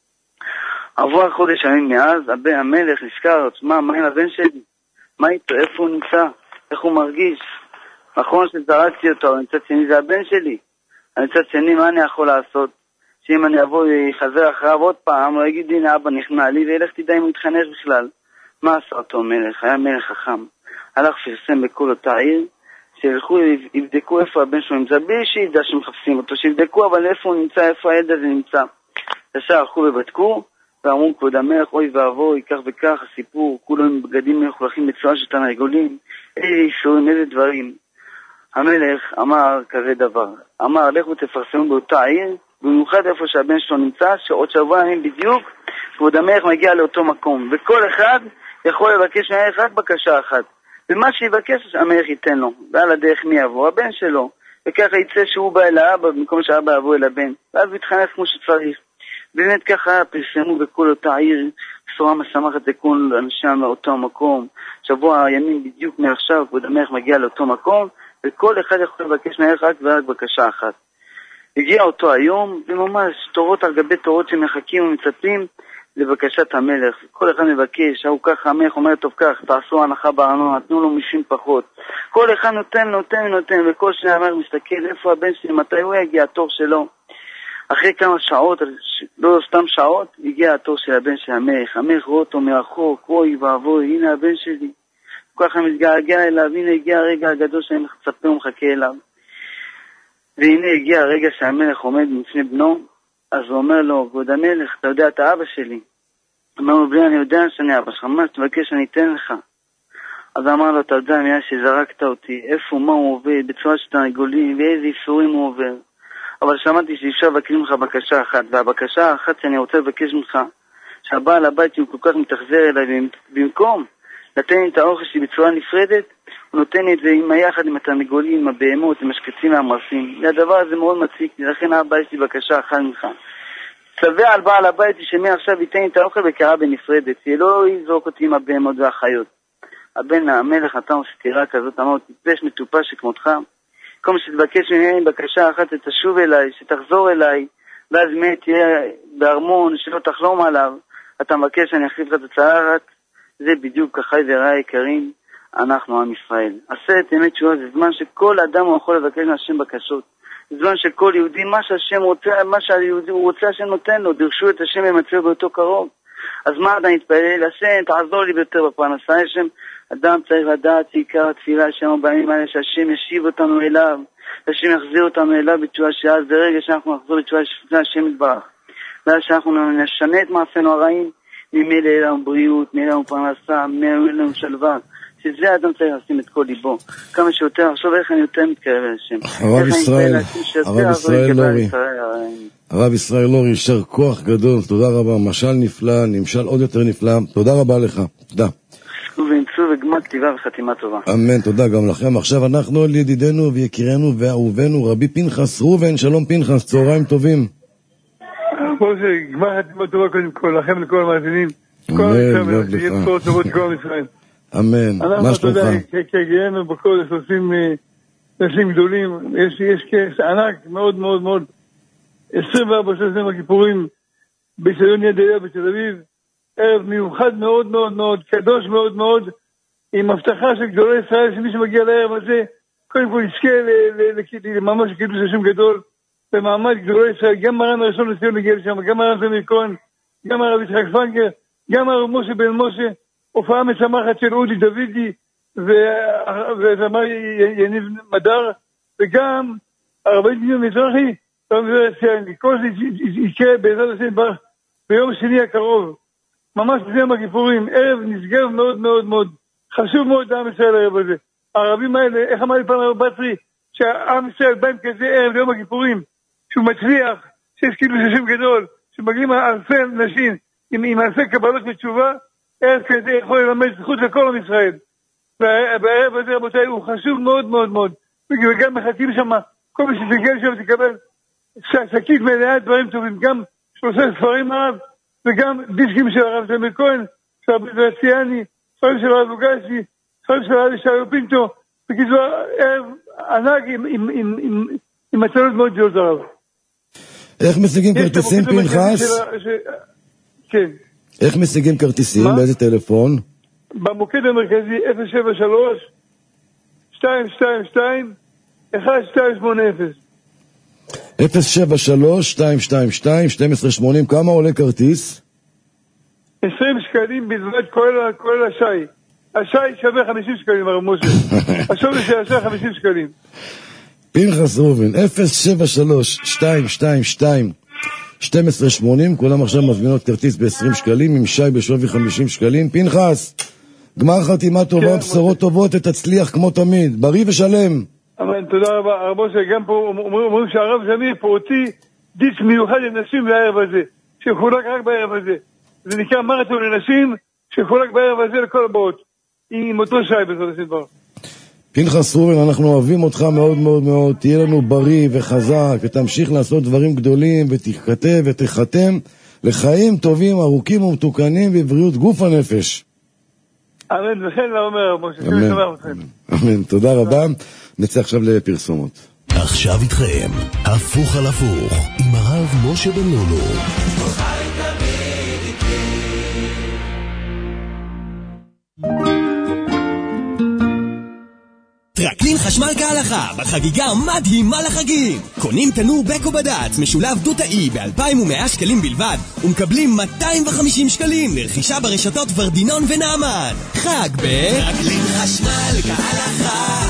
עבור החודש ימים מאז, הבן המלך נזכר, מה, מה עם הבן שלי? מה איתו? איפה הוא נמצא? איך הוא מרגיש? נכון שזרקתי אותו, אני מצד שני זה הבן שלי. אני מצד שני, מה אני יכול לעשות? שאם אני אבוא יחזר אחריו עוד פעם, לא יגיד, הנה אבא נכנע לי, וילך תדע אם הוא יתחנך בכלל. מה עשה אותו מלך? היה מלך חכם. הלך פרסם בכל אותה עיר, שילכו, יבדקו איפה הבן שלו נמצא, בלי שידע שמחפשים אותו, שיבדקו, אבל איפה הוא נמצא, איפה הילד הזה נמצא. ישר הלכו ובדקו, ואמרו, כבוד המלך, אוי ואבוי, כך וכך, הסיפור, כולו עם בגדים מלוכלכים בצורה של תרנגולים, איזה איסורים, איזה דברים. המלך אמר כזה דבר, אמר, לכו תפרסמו באותה עיר, במיוחד איפה שהבן שלו נמצא, שעוד שבוע ימים בדיוק, כבוד המלך מגיע לאותו מקום, וכל אחד יכול לבקש מהמלך רק בקשה אחת, ומה שיבקש המלך ייתן לו, ועל הדרך מי יבוא? הבן שלו, וככה יצא שהוא בא אל האבא, במקום שהאבא יבוא אל הבן, ואז הוא יתחנך כמו שצריך. באמת ככה פרסמו בכל אותה עיר, בשורה משמחת לכל אנשם לאותו מקום, שבוע ימים בדיוק מעכשיו, כבוד המלך מגיע לאותו מקום, וכל אחד יכול לבקש מהמלך רק ורק בקשה אחת. הגיע אותו היום, וממש תורות על גבי תורות שמחכים ומצפים לבקשת המלך. כל אחד מבקש, הוא ככה, המלך אומר, טוב כך, תעשו הנחה בארנונה, תנו לו מיסים פחות. כל אחד נותן, נותן, נותן, וכל שני המלך מסתכל, איפה הבן שלי, מתי הוא יגיע, התור שלו. אחרי כמה שעות, לא סתם שעות, הגיע התור של הבן של המלך. המלך רואה אותו מרחוק, אוי ואבוי, הנה הבן שלי. ככה מתגעגע אליו, הנה הגיע הרגע הגדול שאני מצפה ומחכה אליו. והנה הגיע הרגע שהמלך עומד לפני בנו, אז הוא אומר לו, כבוד המלך, אתה יודע, אתה אבא שלי. אמר לו, בלי, אני יודע שאני אבא שלך, מה שתבקש אני אתן לך. אז אמר לו, אתה יודע, מאז שזרקת אותי, איפה, מה הוא עובד, בצורה של תרנגולים, ואיזה איסורים הוא עובר. אבל שמעתי שאפשר לבקש ממך בקשה אחת, והבקשה האחת שאני רוצה לבקש ממך, שהבעל הבית הוא כל כך מתחזר אליי, במקום לתן לי את האוכל שלי בצורה נפרדת, הוא נותן לי את זה עם היחד עם התרנגולים, עם הבהמות, עם השקצים והמרסים. והדבר הזה מאוד מציק לי, לכן הבא יש לי בקשה אחת ממך. צווה על בעל הבית שמעכשיו ייתן לי את האוכל בקרה בנפרדת, שלא יזרוק אותי עם הבהמות והחיות. הבן המלך נתן לו סתירה כזאת, אמר, טיפש מטופש שכמותך, כל מה שתבקש ממני בקשה אחת, תשוב אליי, שתחזור אליי, ואז מי תהיה בארמון, שלא תחלום עליו, אתה מבקש שאני אחליף לך את הצערת, זה בדיוק כחי ורעי יקרים, אנחנו עם ישראל. עשרת ימי תשובה זה זמן שכל אדם הוא יכול לבקש מהשם בקשות, זה זמן שכל יהודי, מה שהשם רוצה, מה שהיהודי הוא רוצה, השם נותן לו, דרשו את השם ומצא באותו קרוב. אז מה אתה מתפלל? השם, תעזור לי ביותר בפרנסה, השם. אדם צריך לדעת שעיקר התפילה שם בימים האלה שהשם ישיב אותנו אליו, שהשם יחזיר אותנו אליו בתשובה שאז ברגע שאנחנו נחזור לתשובה שפני השם יתברך, ואז שאנחנו נשנה את מעשינו הרעים, ממילא יהיה לנו בריאות, ממילא לנו פרנסה, ממילא לנו שלווה, שזה האדם צריך לשים את כל ליבו, כמה שיותר, עכשיו איך אני יותר מתקרב לשם. הרב ישראל, הרב ישראל לורי, הרב ישראל לורי, יישר כוח גדול, תודה רבה, משל נפלא, נמשל עוד יותר נפלא, תודה רבה לך, תודה. וינצו וגמת כתיבה וחתימה טובה. אמן, תודה גם לכם. עכשיו אנחנו על ידידנו ויקירנו ואהובנו רבי פנחס ראובן. שלום פנחס, צהריים טובים. משה, גמר חתימה טובה קודם כל, לכם ולכל המאזינים. אמן, שיהיה בשורות טובות לכל עם ישראל. אמן, מה שלומך? אנחנו, אתה יודע, כהגיענו בכל עושים נשים גדולים, יש כס ענק מאוד מאוד מאוד, עשרים וארבע שעות יום הכיפורים, בצדיון יד אליהו בתל אביב, ערב מיוחד מאוד מאוד מאוד, קדוש מאוד מאוד, עם הבטחה של גדולי ישראל, שמי שמגיע לערב הזה, קודם כל יזכה לממש קידוש השם גדול, במעמד גדולי ישראל, גם מרן הראשון לציון הגיע לשם, גם מרן זמיר כהן, גם הרב יצחק פנקר, גם הרב משה בן משה, הופעה משמחת של אודי דוידי, וזמר יניב מדר, וגם הרב יצחק מזרחי, כל זה יקרה בעזרת השם ביום שני הקרוב, ממש ביום הכיפורים, ערב נסגר מאוד מאוד מאוד, חשוב מאוד לעם ישראל הערב הזה. הערבים האלה, איך אמר לי פעם הרב בצרי, שהעם ישראל באים כזה ערב ביום הכיפורים, שהוא מצליח, שיש כאילו ששם גדול, שמגיעים אלפי נשים עם, עם אלפי קבלות ותשובה, ערב כזה יכול ללמד זכות לכל עם ישראל. והערב הזה רבותיי הוא חשוב מאוד מאוד מאוד, וגם מחכים שם, כל מי שתגיע שם תקבל שקית מלאה דברים טובים, גם שלושה ספרים הרב, וגם דיסקים של הרב זמיר כהן, של הרב זרציאני, ספרים של הרב לוגסי, ספרים של הרב ישעיהו פינטו, בקיצור, ערב ענק עם, עם, עם, עם, עם מצלות מאוד גדולות הרב. איך משיגים כרטיסים פנחס? כן. איך משיגים כרטיסים? באיזה טלפון? במוקד המרכזי אפס שבע שלוש שתיים שתיים שתיים אחת שתיים שמונה אפס. אפס שבע שלוש שתיים שתיים שתיים שתים עשרה שמונים. כמה עולה כרטיס? עשרים שקלים בזמן כל השי. השי שווה חמישים שקלים, הרב משה. השווי של השי חמישים שקלים. פנחס ראובן, אפס שבע שלוש שתיים שתיים שתיים שתים עשרה שמונים. כולם עכשיו מזמינות כרטיס ב-עשרים שקלים, עם שי בשווי חמישים שקלים. פנחס, גמר חתימה טובה, בשורות טובות, תצליח כמו תמיד. בריא ושלם. אמן, תודה רבה. הרב משה, גם פה אומרים שהרב זמיר פה הוציא דיסק מיוחד לנשים לערב הזה, שחולק רק בערב הזה. זה נקרא מרתון לנשים, שחולק בערב הזה לכל הבאות, עם אותו שי בעזרת השם דבר. פנחס ראובן, אנחנו אוהבים אותך מאוד מאוד מאוד, תהיה לנו בריא וחזק, ותמשיך לעשות דברים גדולים, ותכתב ותחתם לחיים טובים, ארוכים ומתוקנים, בבריאות גוף הנפש. אמן, וכן לא אומר, משה, אמן, אמן, תודה רבה. נצא עכשיו לפרסומות. עכשיו איתכם, הפוך על הפוך, עם הרב משה בן לולו. קלין חשמל כהלכה, בחגיגה מדהימה לחגים. קונים תנור בקו בד"ץ, משולב דו-תאי ב-אלפיים ומאה שקלים בלבד, ומקבלים מאתיים וחמישים שקלים לרכישה ברשתות ורדינון ונעמן. חג ב... קלין חשמל כהלכה.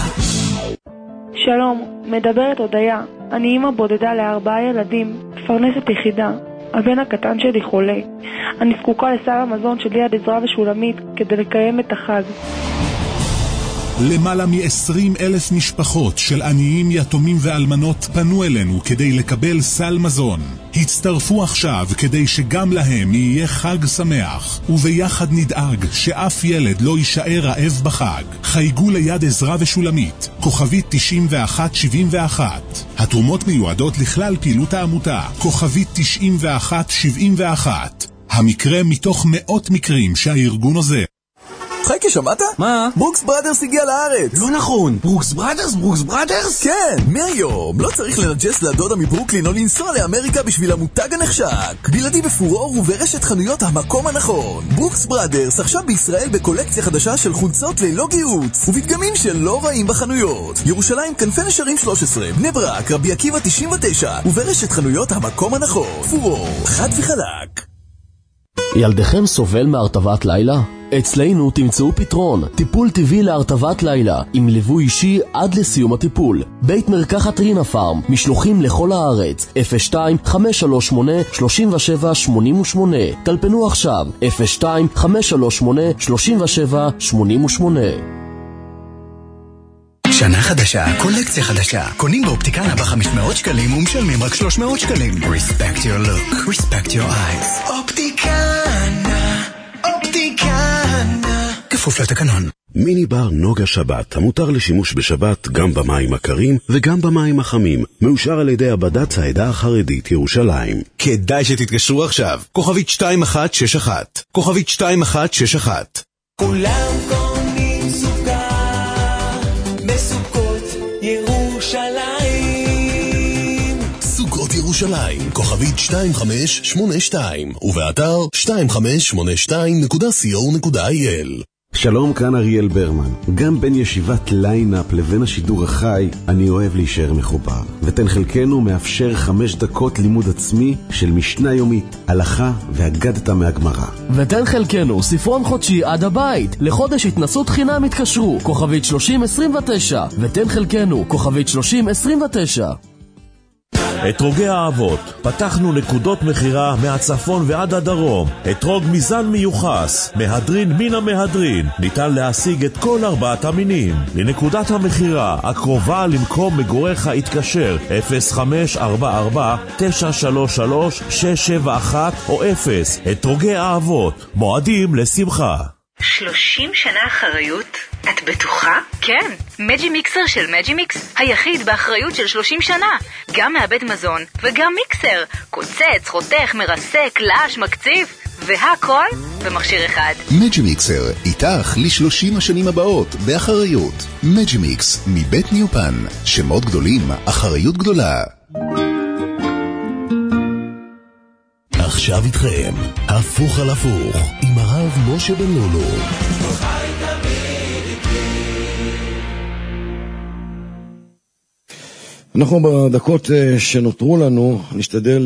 שלום, מדברת הודיה. אני אימא בודדה לארבעה ילדים, מפרנסת יחידה. הבן הקטן שלי חולה. אני זקוקה לסל המזון של יד עזרא ושולמית כדי לקיים את החג. למעלה מ-עשרים אלף משפחות של עניים, יתומים ואלמנות פנו אלינו כדי לקבל סל מזון. הצטרפו עכשיו כדי שגם להם יהיה חג שמח, וביחד נדאג שאף ילד לא יישאר רעב בחג. חייגו ליד עזרא ושולמית, כוכבית תשעים ואחת שבעים ואחת. התרומות מיועדות לכלל פעילות העמותה, כוכבית תשעים ואחת שבעים ואחת. המקרה מתוך מאות מקרים שהארגון עוזר. חייקה, שמעת? מה? ברוקס בראדרס הגיע לארץ. לא נכון. ברוקס בראדרס? ברוקס בראדרס? כן, מהיום. לא צריך לנג'ס לדודה מברוקלין או לנסוע לאמריקה בשביל המותג הנחשק. בלעדי בפורור וברשת חנויות המקום הנכון. ברוקס בראדרס עכשיו בישראל בקולקציה חדשה של חולצות ללא גיוץ ובדגמים שלא רעים בחנויות. ירושלים כנפי נשרים שלוש עשרה, בני ברק, רבי עקיבא תשעים ותשע וברשת חנויות המקום הנכון. פורור, חד וחלק. ילדכם סובל מהרטבת לילה? אצלנו תמצאו פתרון, טיפול טבעי להרטבת לילה, עם ליווי אישי עד לסיום הטיפול. בית מרקחת רינה פארם, משלוחים לכל הארץ, אפס שתיים חמש שלוש שמונה שלושים ושבע שמונים ושמונה. טלפנו עכשיו, אפס שתיים חמש שלוש שמונה שלושים ושבע שמונים ושמונה. שנה חדשה, קולקציה חדשה. קונים באופטיקנה ב-חמש מאות שקלים ומשלמים רק שלוש מאות שקלים. Respect your look, respect your eyes. אופטיקנה, אופטיקנה. כפוף לתקנון. מיני בר נוגה שבת, המותר לשימוש בשבת גם במים הקרים וגם במים החמים. מאושר על ידי הבד"ץ העדה החרדית ירושלים. כדאי שתתקשרו עכשיו. כוכבית שתיים אחת שש אחת. כוכבית שתיים אחת שש אחת. כולם קונים סוכה בסוכות ירושלים. סוכות ירושלים, כוכבית שתיים חמש שמונה שתיים, ובאתר שתיים חמש שמונה שתיים נקודה סי או נקודה איי אל. שלום, כאן אריאל ברמן. גם בין ישיבת ליינאפ לבין השידור החי, אני אוהב להישאר מחובר. ותן חלקנו מאפשר חמש דקות לימוד עצמי של משנה יומית, הלכה והגדתה מהגמרא. ותן חלקנו ספרון חודשי עד הבית. לחודש התנסות חינם התקשרו, כוכבית שלושים עשרים ותשע. ותן חלקנו, כוכבית שלושים עשרים ותשע. אתרוגי האבות, פתחנו נקודות מחירה מהצפון ועד הדרום. אתרוג מזן מיוחס, מהדרין מן המהדרין, ניתן להשיג את כל ארבעת המינים. לנקודת המחירה הקרובה למקום מגוריך התקשר אפס חמש ארבע ארבע תשע שלוש שלוש שש שבע אחת או אפס. אתרוגי האבות, מועדים לשמחה. שלושים שנה אחריות? את בטוחה? כן, מג'י מיקסר של מג'י מיקס, היחיד באחריות של שלושים שנה. גם מעבד מזון וגם מיקסר, קוצץ, חותך, מרסק, לאש, מקציף, והכל במכשיר אחד. מג'י מיקסר, איתך ל-שלושים השנים הבאות, באחריות. מג'י מיקס, מבית ניופן, שמות גדולים, אחריות גדולה. עכשיו איתכם, הפוך על הפוך, עם הרב משה בן לולו. אנחנו בדקות שנותרו לנו, נשתדל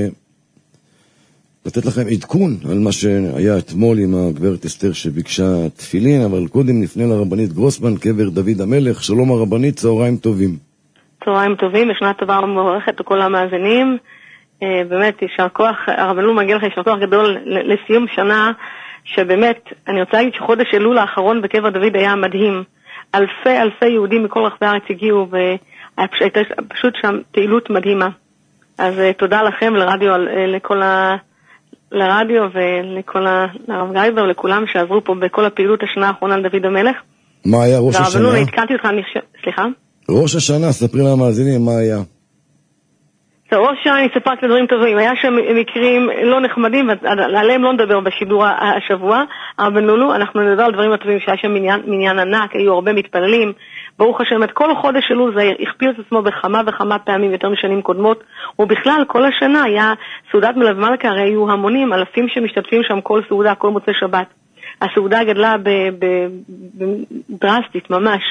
לתת לכם עדכון על מה שהיה אתמול עם הגברת אסתר שביקשה תפילין, אבל קודם נפנה לרבנית גרוסמן, קבר דוד המלך. שלום הרבנית, צהריים טובים. צהריים טובים, ישנה טובה מבורכת לכל המאזינים. באמת, יישר כוח, הרבנו מגיע לך יישר כוח גדול לסיום שנה, שבאמת, אני רוצה להגיד שחודש אלול האחרון בקבר דוד היה מדהים. אלפי אלפי יהודים מכל רחבי הארץ הגיעו, והייתה פשוט שם פעילות מדהימה. אז תודה לכם, לרדיו, לכל ה... לרדיו ולכל ה... לרב גייבר ולכולם שעזרו פה בכל הפעילות השנה האחרונה על דוד המלך. מה היה ראש השנה? והרבנו, התקנתי אותך, אני חושב... סליחה? ראש השנה, ספרי למאזינים מה היה. ראש השנה אני אספר קצת דברים טובים. היה שם מקרים לא נחמדים, עליהם לא נדבר בשידור השבוע, אבל בנולו, אנחנו נדבר על דברים הטובים שהיה שם מניין, מניין ענק, היו הרבה מתפללים. ברוך השם, את כל חודש אלול זה הכפיל את עצמו בכמה וכמה פעמים יותר משנים קודמות, ובכלל כל השנה היה סעודת מלך מלכה, הרי היו המונים, אלפים שמשתתפים שם כל סעודה, כל מוצאי שבת. הסעודה גדלה בדרסטית ממש.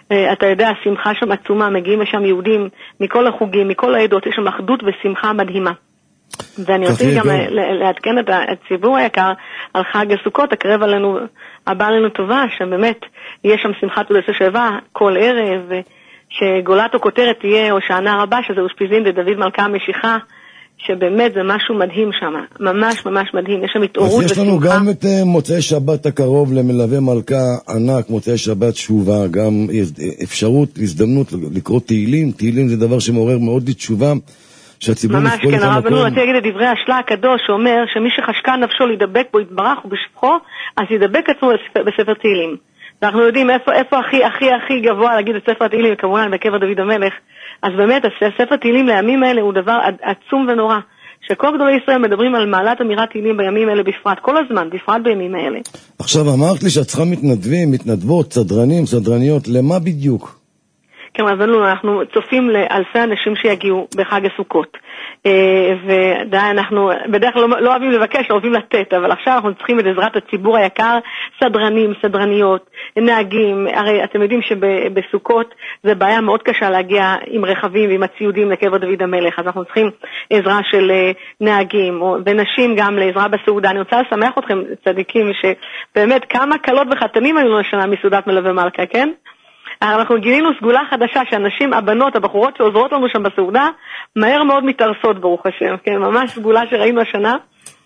אתה יודע, השמחה שם עצומה, מגיעים לשם יהודים מכל החוגים, מכל העדות, יש שם אחדות ושמחה מדהימה. ואני רוצה גם לעדכן את הציבור היקר על חג הסוכות, הקרב עלינו, הבא עלינו טובה, שבאמת יש שם שמחת קודש השבע כל ערב, שגולת או כותרת תהיה הושענא רבה, שזה אושפיזין דוד מלכה המשיחה, שבאמת זה משהו מדהים שם, ממש ממש מדהים, יש שם התעוררות ושמחה. אז יש לנו גם את מוצאי שבת הקרוב למלווה מלכה ענק, מוצאי שבת תשובה, גם אפשרות, הזדמנות לקרוא תהילים, תהילים זה דבר שמעורר מאוד לתשובה, שהציבור ממש כן, הרב בנו רוצה להגיד את דברי השלה הקדוש, שאומר שמי שחשקה נפשו להידבק בו יתברך ובשפחו, אז ידבק עצמו בספר תהילים. ואנחנו יודעים איפה, איפה הכי הכי הכי גבוה להגיד את ספר תהילים, כמובן בקבר דוד המלך. אז באמת, ספר תהילים לימים האלה הוא דבר עצום ונורא, שכל גדולי ישראל מדברים על מעלת אמירת תהילים בימים האלה בפרט, כל הזמן, בפרט בימים האלה. עכשיו אמרת לי שאת צריכה מתנדבים, מתנדבות, סדרנים, סדרניות, למה בדיוק? כן, רבנו, אנחנו צופים לאלפי אנשים שיגיעו בחג הסוכות. ודי, אנחנו בדרך כלל לא, לא אוהבים לבקש, לא אוהבים לתת, אבל עכשיו אנחנו צריכים את עזרת הציבור היקר, סדרנים, סדרניות, נהגים. הרי אתם יודעים שבסוכות זה בעיה מאוד קשה להגיע עם רכבים ועם הציודים לקבר דוד המלך, אז אנחנו צריכים עזרה של נהגים, ונשים גם לעזרה בסעודה. אני רוצה לשמח אתכם, צדיקים, שבאמת כמה קלות וחתנים היו לנו השנה מסעודת מלווה מלכה, כן? אנחנו גילינו סגולה חדשה שאנשים, הבנות, הבחורות שעוזרות לנו שם בסעודה, מהר מאוד מתארסות ברוך השם, כן, ממש סגולה שראינו השנה,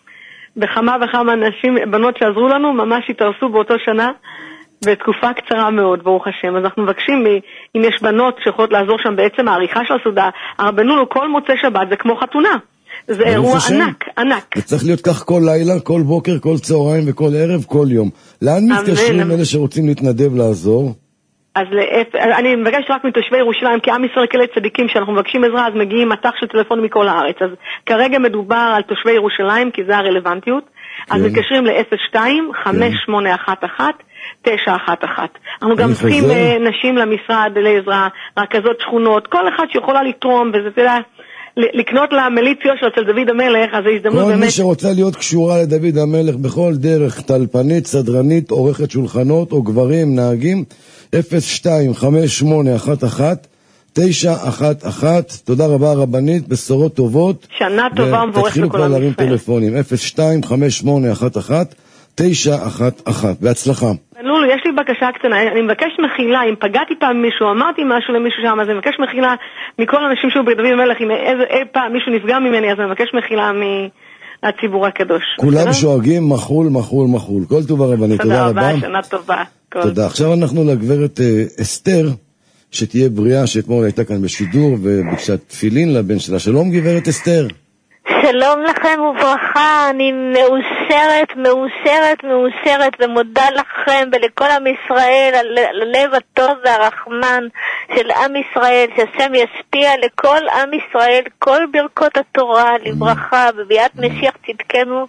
בכמה וכמה אנשים, בנות שעזרו לנו, ממש התארסו באותו שנה, בתקופה קצרה מאוד ברוך השם. אז אנחנו מבקשים, אם יש בנות שיכולות לעזור שם בעצם העריכה של הסעודה, הרבנו כל מוצאי שבת זה כמו חתונה, זה אירוע ענק, ענק. זה צריך להיות כך כל לילה, כל בוקר, כל צהריים וכל ערב, כל יום. לאן מתקשרים אלה שרוצים להתנדב לעזור? אז אני מבקש רק מתושבי ירושלים, כי עם ישראל כאלה צדיקים שאנחנו מבקשים עזרה, אז מגיעים מטח של טלפון מכל הארץ. אז כרגע מדובר על תושבי ירושלים, כי זה הרלוונטיות. אז מתקשרים ל-אפס שתיים חמש שמונה אחת אחת תשע אחת אחת. אנחנו גם צריכים נשים למשרד לעזרה, רכזות שכונות, כל אחד שיכולה לתרום, וזה תדע, לקנות למיליציות של אצל דוד המלך, אז זה הזדמנות באמת. כל מי שרוצה להיות קשורה לדוד המלך בכל דרך, טלפנית, סדרנית, עורכת שולחנות, או גברים, נהגים, אפס שתיים חמש שמונה אחת אחת תשע אחת אחת. תודה רבה רבנית, בשורות טובות. שנה טובה ומבורכת לכל עם ישראל. תתחילו כבר להרים טלפונים, אפס שתיים חמש שמונה אחת אחת תשע אחת אחת. בהצלחה. לולו, יש לי בקשה קטנה, אני מבקש מחילה, אם פגעתי פעם מישהו, אמרתי משהו למישהו שם, אז אני מבקש מחילה מכל האנשים שהוא בדוד המלך, אם אי פעם מישהו נפגע ממני, אז אני מבקש מחילה מהציבור הקדוש. כולם שואגים מחול, מחול, מחול. כל טובה רבנית, תודה רבה. תודה רבה, שנה טובה. תודה. עכשיו אנחנו לגברת אסתר, שתהיה בריאה, שאתמול הייתה כאן בשידור, וביקשה תפילין לבן שלה. שלום גברת אסתר. שלום לכם וברכה, אני מאושרת, מאושרת, מאושרת ומודה לכם ולכל עם ישראל על הלב הטוב והרחמן של עם ישראל, שהשם ישפיע לכל עם ישראל כל ברכות התורה לברכה בביאת משיח צדקנו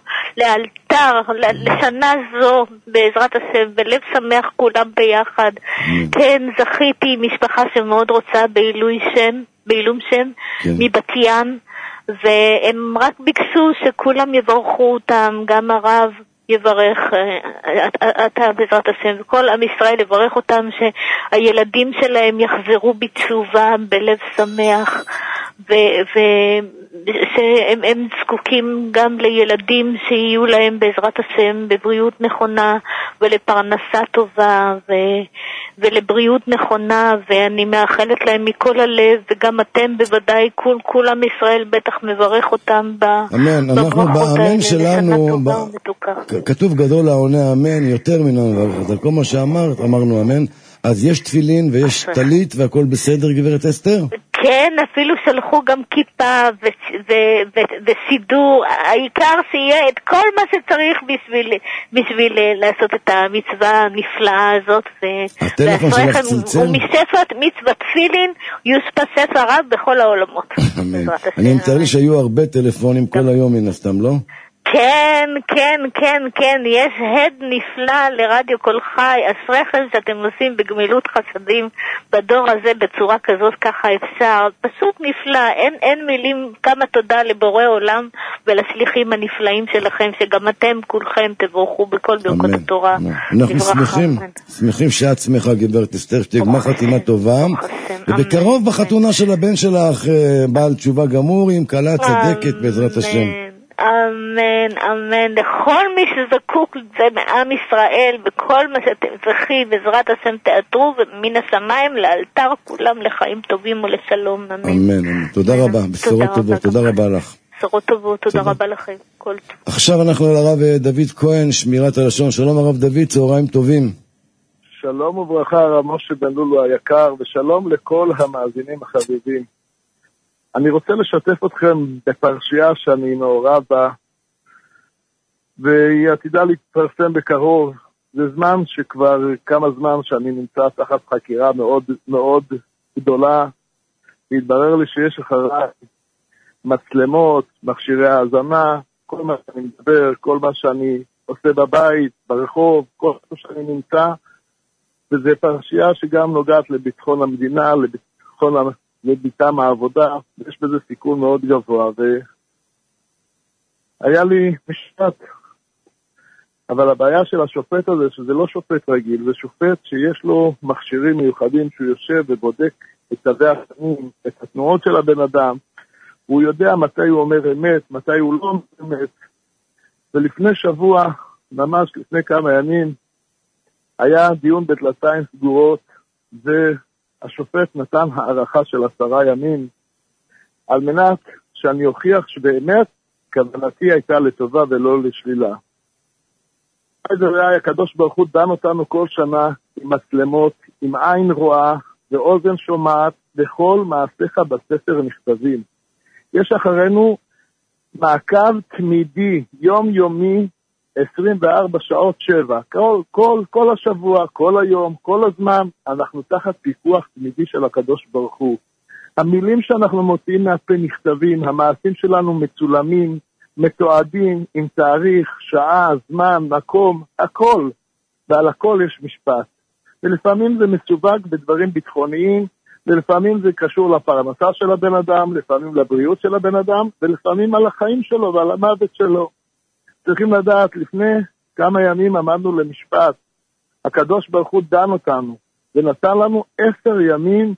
לאלתר לשנה זו בעזרת השם, בלב שמח כולם ביחד. כן, זכיתי משפחה שמאוד רוצה בעילוי שם, בעילום שם מבת ים, והם רק ביקשו שכולם יברכו אותם, גם הרב יברך, אתה בעזרת השם, וכל עם ישראל יברך אותם, שהילדים שלהם יחזרו בתשובה, בלב שמח, ושהם זקוקים גם לילדים שיהיו להם בעזרת השם בבריאות נכונה, ולפרנסה טובה, ו... ולבריאות נכונה, ואני מאחלת להם מכל הלב, וגם אתם בוודאי, כול, כולם ישראל בטח מברך אותם אמן, אנחנו באמן שלנו, ב... כתוב גדול העונה אמן, יותר מן המברכת, על כל מה שאמרת, אמרנו אמן. אז יש תפילין ויש טלית והכל בסדר גברת אסתר? כן, אפילו שלחו גם כיפה ו- ו- ו- וסידור, העיקר שיהיה את כל מה שצריך בשביל, בשביל לעשות את המצווה הנפלאה הזאת. הטלפון שלך צלצל? ומשפת מצוות תפילין יוספה ספר רב בכל העולמות. אני מתאר לי שהיו הרבה טלפונים כל היום מן הסתם, לא? כן, כן, כן, כן, יש הד נפלא לרדיו כל חי, אשריכם שאתם עושים בגמילות חסדים בדור הזה בצורה כזאת, ככה אפשר, פשוט נפלא, אין, אין מילים, כמה תודה לבורא עולם ולשליחים הנפלאים שלכם, שגם אתם כולכם תבורכו בכל ברכות התורה. אנחנו שמחים, שמחים שאת שמחה גברת אסתר, שתהיה גמר חתימה טובה, ובקרוב בחתונה של הבן שלך בעל תשובה גמור עם קלה צדקת בעזרת השם. אמן, אמן, לכל מי שזקוק לזה מעם ישראל, בכל מה שאתם צריכים, בעזרת השם תעתרו, ומן השמיים לאלתר כולם לחיים טובים ולשלום, אמן. אמן, אמן. תודה רבה, בשורות טובות, תודה רבה לך. בשורות טובות, תודה רבה לכם. כל טוב. עכשיו אנחנו על הרב דוד כהן, שמירת הלשון. שלום הרב דוד, צהריים טובים. שלום וברכה, הרב משה בן לולו היקר, ושלום לכל המאזינים החביבים. אני רוצה לשתף אתכם בפרשייה שאני מעורב בה, והיא עתידה להתפרסם בקרוב. זה זמן שכבר כמה זמן שאני נמצא תחת חקירה מאוד מאוד גדולה, והתברר לי שיש אחריי מצלמות, מכשירי האזנה, כל מה שאני מדבר, כל מה שאני עושה בבית, ברחוב, כל מה שאני נמצא, וזה פרשייה שגם נוגעת לביטחון המדינה, לביטחון המדינה, לביתם העבודה, יש בזה סיכון מאוד גבוה, והיה לי משפט, אבל הבעיה של השופט הזה, שזה לא שופט רגיל, זה שופט שיש לו מכשירים מיוחדים, שהוא יושב ובודק את תווי השנים, את התנועות של הבן אדם, הוא יודע מתי הוא אומר אמת, מתי הוא לא אומר אמת, ולפני שבוע, ממש לפני כמה ימים, היה דיון בדלתיים סגורות, ו... השופט נתן הערכה של עשרה ימים, על מנת שאני אוכיח שבאמת כוונתי הייתה לטובה ולא לשלילה. זה היה הקדוש ברוך הוא דן אותנו כל שנה עם מצלמות, עם עין רואה ואוזן שומעת, בכל מעשיך בספר נכתבים. יש אחרינו מעקב תמידי, יום יומי, עשרים וארבע שעות שבע, כל, כל, כל השבוע, כל היום, כל הזמן, אנחנו תחת פיקוח תמידי של הקדוש ברוך הוא. המילים שאנחנו מוציאים מהפה נכתבים, המעשים שלנו מצולמים, מתועדים, עם תאריך, שעה, זמן, מקום, הכל, ועל הכל יש משפט. ולפעמים זה מסווג בדברים ביטחוניים, ולפעמים זה קשור לפרנסה של הבן אדם, לפעמים לבריאות של הבן אדם, ולפעמים על החיים שלו ועל המוות שלו. צריכים לדעת, לפני כמה ימים עמדנו למשפט, הקדוש ברוך הוא דן אותנו, ונתן לנו עשר ימים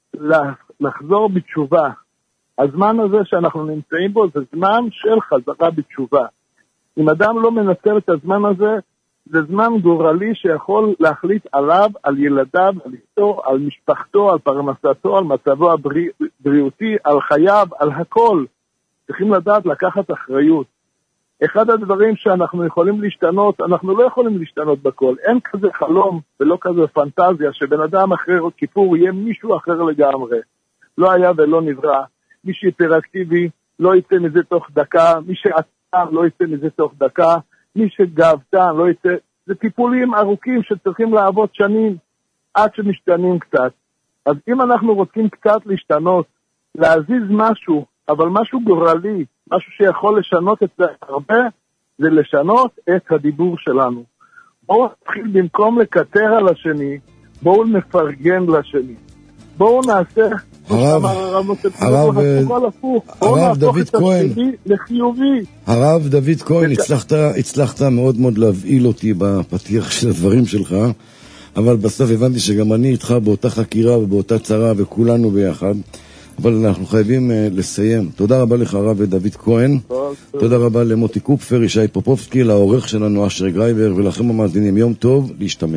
לחזור בתשובה. הזמן הזה שאנחנו נמצאים בו זה זמן של חזרה בתשובה. אם אדם לא מנצל את הזמן הזה, זה זמן גורלי שיכול להחליט עליו, על ילדיו, על אשתו, על משפחתו, על פרנסתו, על מצבו הבריאותי, על חייו, על הכל. צריכים לדעת לקחת אחריות. אחד הדברים שאנחנו יכולים להשתנות, אנחנו לא יכולים להשתנות בכל. אין כזה חלום ולא כזה פנטזיה שבן אדם אחרי כיפור יהיה מישהו אחר לגמרי. לא היה ולא נברא. מי שהיפראקטיבי לא יצא מזה תוך דקה, מי שעצם לא יצא מזה תוך דקה, מי שגאוותן לא יצא. זה טיפולים ארוכים שצריכים לעבוד שנים עד שמשתנים קצת. אז אם אנחנו רוצים קצת להשתנות, להזיז משהו, אבל משהו גורלי, משהו שיכול לשנות את זה הרבה, זה לשנות את הדיבור שלנו. בואו נתחיל במקום לקטר על השני, בואו נפרגן לשני. בואו נעשה, הרב, הרב, הרב דוד כהן, לחיובי. הרב דוד כהן, הצלחת, הצלחת מאוד מאוד להבעיל אותי בפתיח של הדברים שלך, אבל בסוף הבנתי שגם אני איתך באותה חקירה ובאותה צרה וכולנו ביחד. אבל אנחנו חייבים uh, לסיים. תודה רבה לך הרב דוד כהן. תודה רבה למוטי קופפר, ישי פופובסקי, לעורך שלנו אשר גרייבר, ולכם המאזינים יום טוב, להשתמע.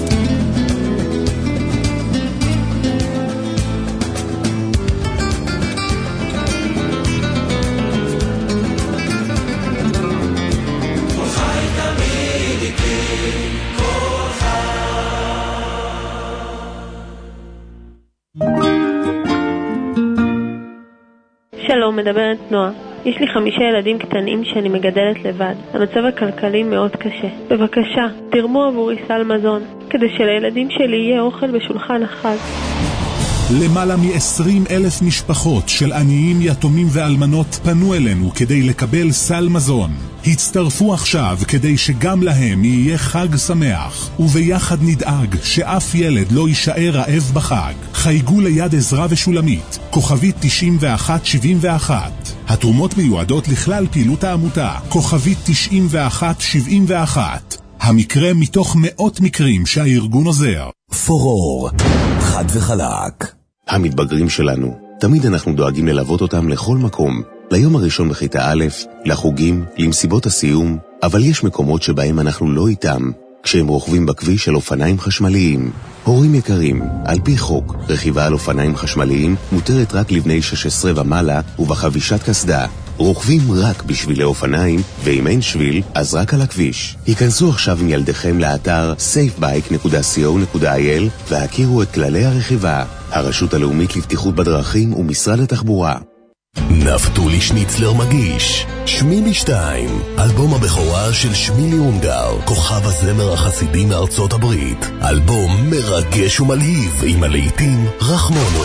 שלום, מדברת נועה. יש לי חמישה ילדים קטנים שאני מגדלת לבד. המצב הכלכלי מאוד קשה. בבקשה, תרמו עבורי סל מזון, כדי שלילדים שלי יהיה אוכל בשולחן החג. למעלה מ-עשרים אלף משפחות של עניים, יתומים ואלמנות פנו אלינו כדי לקבל סל מזון. הצטרפו עכשיו כדי שגם להם יהיה חג שמח, וביחד נדאג שאף ילד לא יישאר רעב בחג. חייגו ליד עזרה ושולמית, כוכבית תשעים ואחת שבעים ואחת. התרומות מיועדות לכלל פעילות העמותה, כוכבית תשעים ואחת שבעים ואחת. המקרה מתוך מאות מקרים שהארגון עוזר. פורור, חד וחלק. המתבגרים שלנו, תמיד אנחנו דואגים ללוות אותם לכל מקום. ליום הראשון בכיתה א', לחוגים, למסיבות הסיום, אבל יש מקומות שבהם אנחנו לא איתם. כשהם רוכבים בכביש של אופניים חשמליים. הורים יקרים, על פי חוק, רכיבה על אופניים חשמליים מותרת רק לבני שש עשרה ומעלה ובחבישת קסדה. רוכבים רק בשבילי אופניים, ואם אין שביל, אז רק על הכביש. היכנסו עכשיו עם ילדיכם לאתר סייף בייק נקודה סי או נקודה איי אל והכירו את כללי הרכיבה. הרשות הלאומית לבטיחות בדרכים ומשרד התחבורה. נפתולי שניצלר מגיש שמילי שתיים, אלבום הבכורה של שמילי אונגר, כוכב הזמר החסידי מארצות הברית. אלבום מרגש ומלהיב עם הלהיטים רחמונו,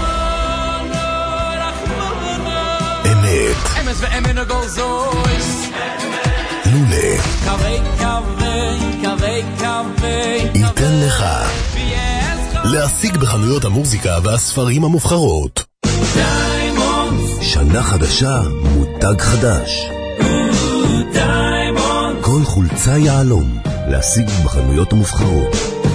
אמת, אמס ואמנו גוזויס, לולה, קווי קווי קווי קווי ייתן לך, להשיג בחנויות המוזיקה והספרים המובחרות. שנה חדשה, מותג חדש. כל חולצה יעלום, להשיג בחנויות המובחרות.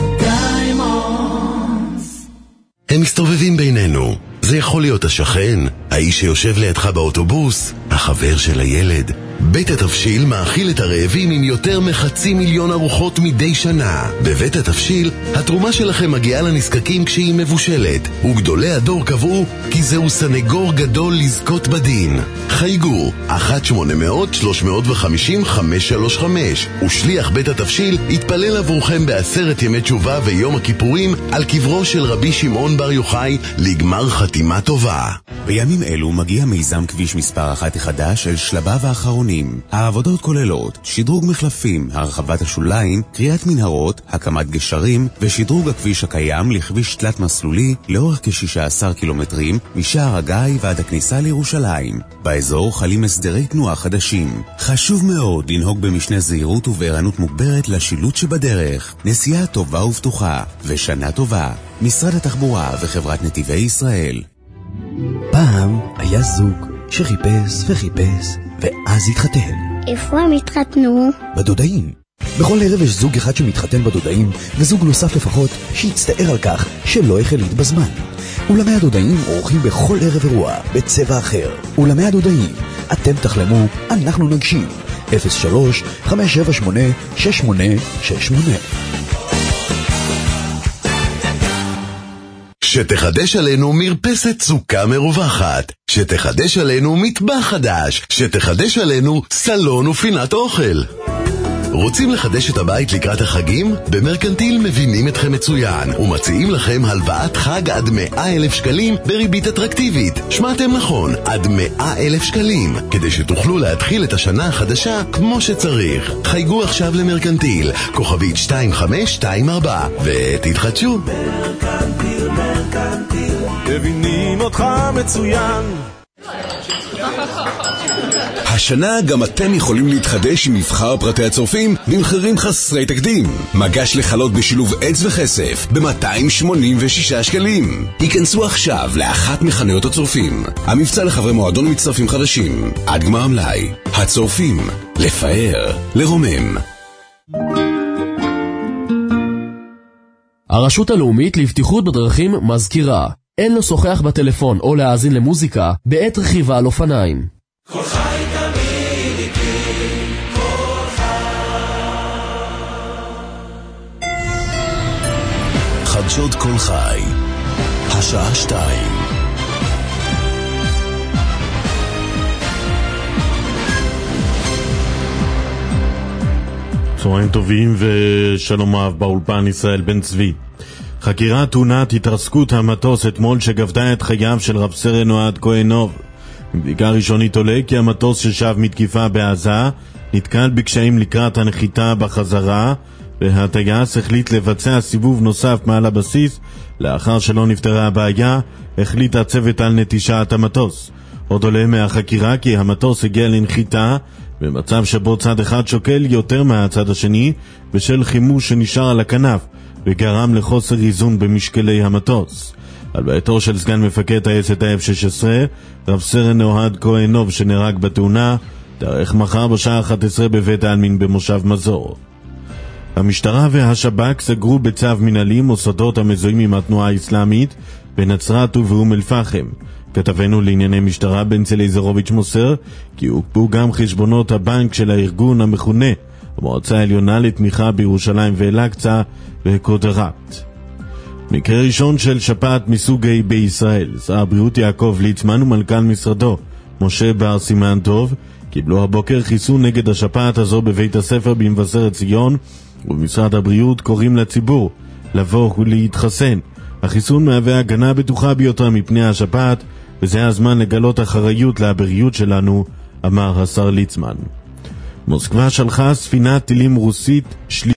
הם מסתובבים בינינו. זה יכול להיות השכן, האיש שיושב לידך באוטובוס, החבר של הילד. בית התבשיל מאכיל את הרעבים עם יותר מחצי מיליון ארוחות מדי שנה. בבית התבשיל, התרומה שלכם מגיעה לנזקקים כשהיא מבושלת, וגדולי הדור קבעו כי זהו סנגור גדול לזכות בדין. חייגו אחת שמונה מאות שלוש מאות וחמישים חמש שלוש חמש, ושליח בית התבשיל יתפלל עבורכם בעשרת ימי תשובה ויום הכיפורים על קברו של רבי שמעון בר יוחאי לגמר חתימה טובה. בימים אלו מגיע מיזם כביש מספר אחת החדש של שלביו האחרונים. העבודות כוללות שדרוג מחלפים, הרחבת השוליים, קריאת מנהרות, הקמת גשרים ושדרוג הכביש הקיים לכביש תלת מסלולי לאורך כ-שישה עשר קילומטרים משער הגיא ועד הכניסה לירושלים. באזור חלים הסדרי תנועה חדשים. חשוב מאוד לנהוג במשנה זהירות ובערנות מוגברת לשילוט שבדרך. נסיעה טובה ובטוחה ושנה טובה. משרד התחבורה וחברת נתיבי ישראל. פעם היה זוג שחיפש וחיפש ואז התחתן. איפה הם התחתנו? בדודאים. בכל ערב יש זוג אחד שמתחתן בדודאים, וזוג נוסף לפחות שיצטער על כך שלא החליט בזמן. אולמי הדודאים עורכים בכל ערב אירוע בצבע אחר. אולמי הדודאים, אתם תחלמו, אנחנו נגשים. אפס שלוש חמש שבע שמונה שש שמונה שש שמונה. שתחדש עלינו מרפסת סוכה מרווחת, שתחדש עלינו מטבח חדש, שתחדש עלינו סלון ופינת אוכל. רוצים לחדש את הבית לקראת החגים? במרקנטיל מבינים אתכם מצוין ומציעים לכם הלוואת חג עד מאה אלף שקלים בריבית אטרקטיבית. שמעתם נכון, עד מאה אלף שקלים, כדי שתוכלו להתחיל את השנה החדשה כמו שצריך. חייגו עכשיו למרקנטיל, כוכבית שתיים חמש שתיים ארבע, ותתחדשו. מרקנטיל, מרקנטיל, מבינים אותך מצוין. השנה גם אתם יכולים להתחדש עם מבחר פרטי הצורפים במחירים חסרי תקדים. מגש לחלות בשילוב עץ וכסף ב-מאתיים שמונים ושישה שקלים. היכנסו עכשיו לאחת מחנויות הצורפים. המבצע לחברי מועדון מצטרפים חדשים. עד גמר המלאי. הצורפים. לפאר. לרומם. הרשות הלאומית לבטיחות בדרכים מזכירה, אין לו שוחח בטלפון או להאזין למוזיקה בעת רכיבה על אופניים. כל חי תמיד איתי, כל חי. חדשות כל חי, השעה שתיים. צהריים טובים ושלום אהב באולפן ישראל בן צבי. חקירת תאונת התרסקות המטוס אתמול שגבתה את חייו של רב סרן אוהד כהנוב. מבדיקה ראשונית עולה כי המטוס ששב מתקיפה בעזה נתקל בקשיים לקראת הנחיתה בחזרה והטייס החליט לבצע סיבוב נוסף מעל הבסיס. לאחר שלא נפתרה הבעיה, החליט הצוות על נטישת המטוס. עוד עולה מהחקירה כי המטוס הגיע לנחיתה במצב שבו צד אחד שוקל יותר מהצד השני בשל חימוש שנשאר על הכנף וגרם לחוסר איזון במשקלי המטוס. על ביתו של סגן מפקד טייסת ה-אף שש עשרה, רב סרן אוהד כהנוב שנהרג בתאונה, תארך מחר בשעה אחת עשרה בבית העלמין במושב מזור. המשטרה והשב"כ סגרו בצו מנהלי מוסדות המזוהים עם התנועה האסלאמית בנצרת ובאום אל-פחם. כתבנו לענייני משטרה בנצל איזרוביץ' מוסר כי הוקפאו גם חשבונות הבנק של הארגון המכונה המועצה העליונה לתמיכה בירושלים ואל-אקצה וקודרת. מקרה ראשון של שפעת מסוג A בישראל. שר הבריאות יעקב ליצמן ומנכ"ל משרדו משה בר סימן טוב קיבלו הבוקר חיסון נגד השפעת הזו בבית הספר במבשרת ציון, ובמשרד הבריאות קוראים לציבור לבוא ולהתחסן. החיסון מהווה הגנה בטוחה ביותר מפני השפעת, וזה הזמן לגלות אחריות לבריאות שלנו, אמר השר ליצמן. מוסקבה שלחה ספינת טילים רוסית שלישית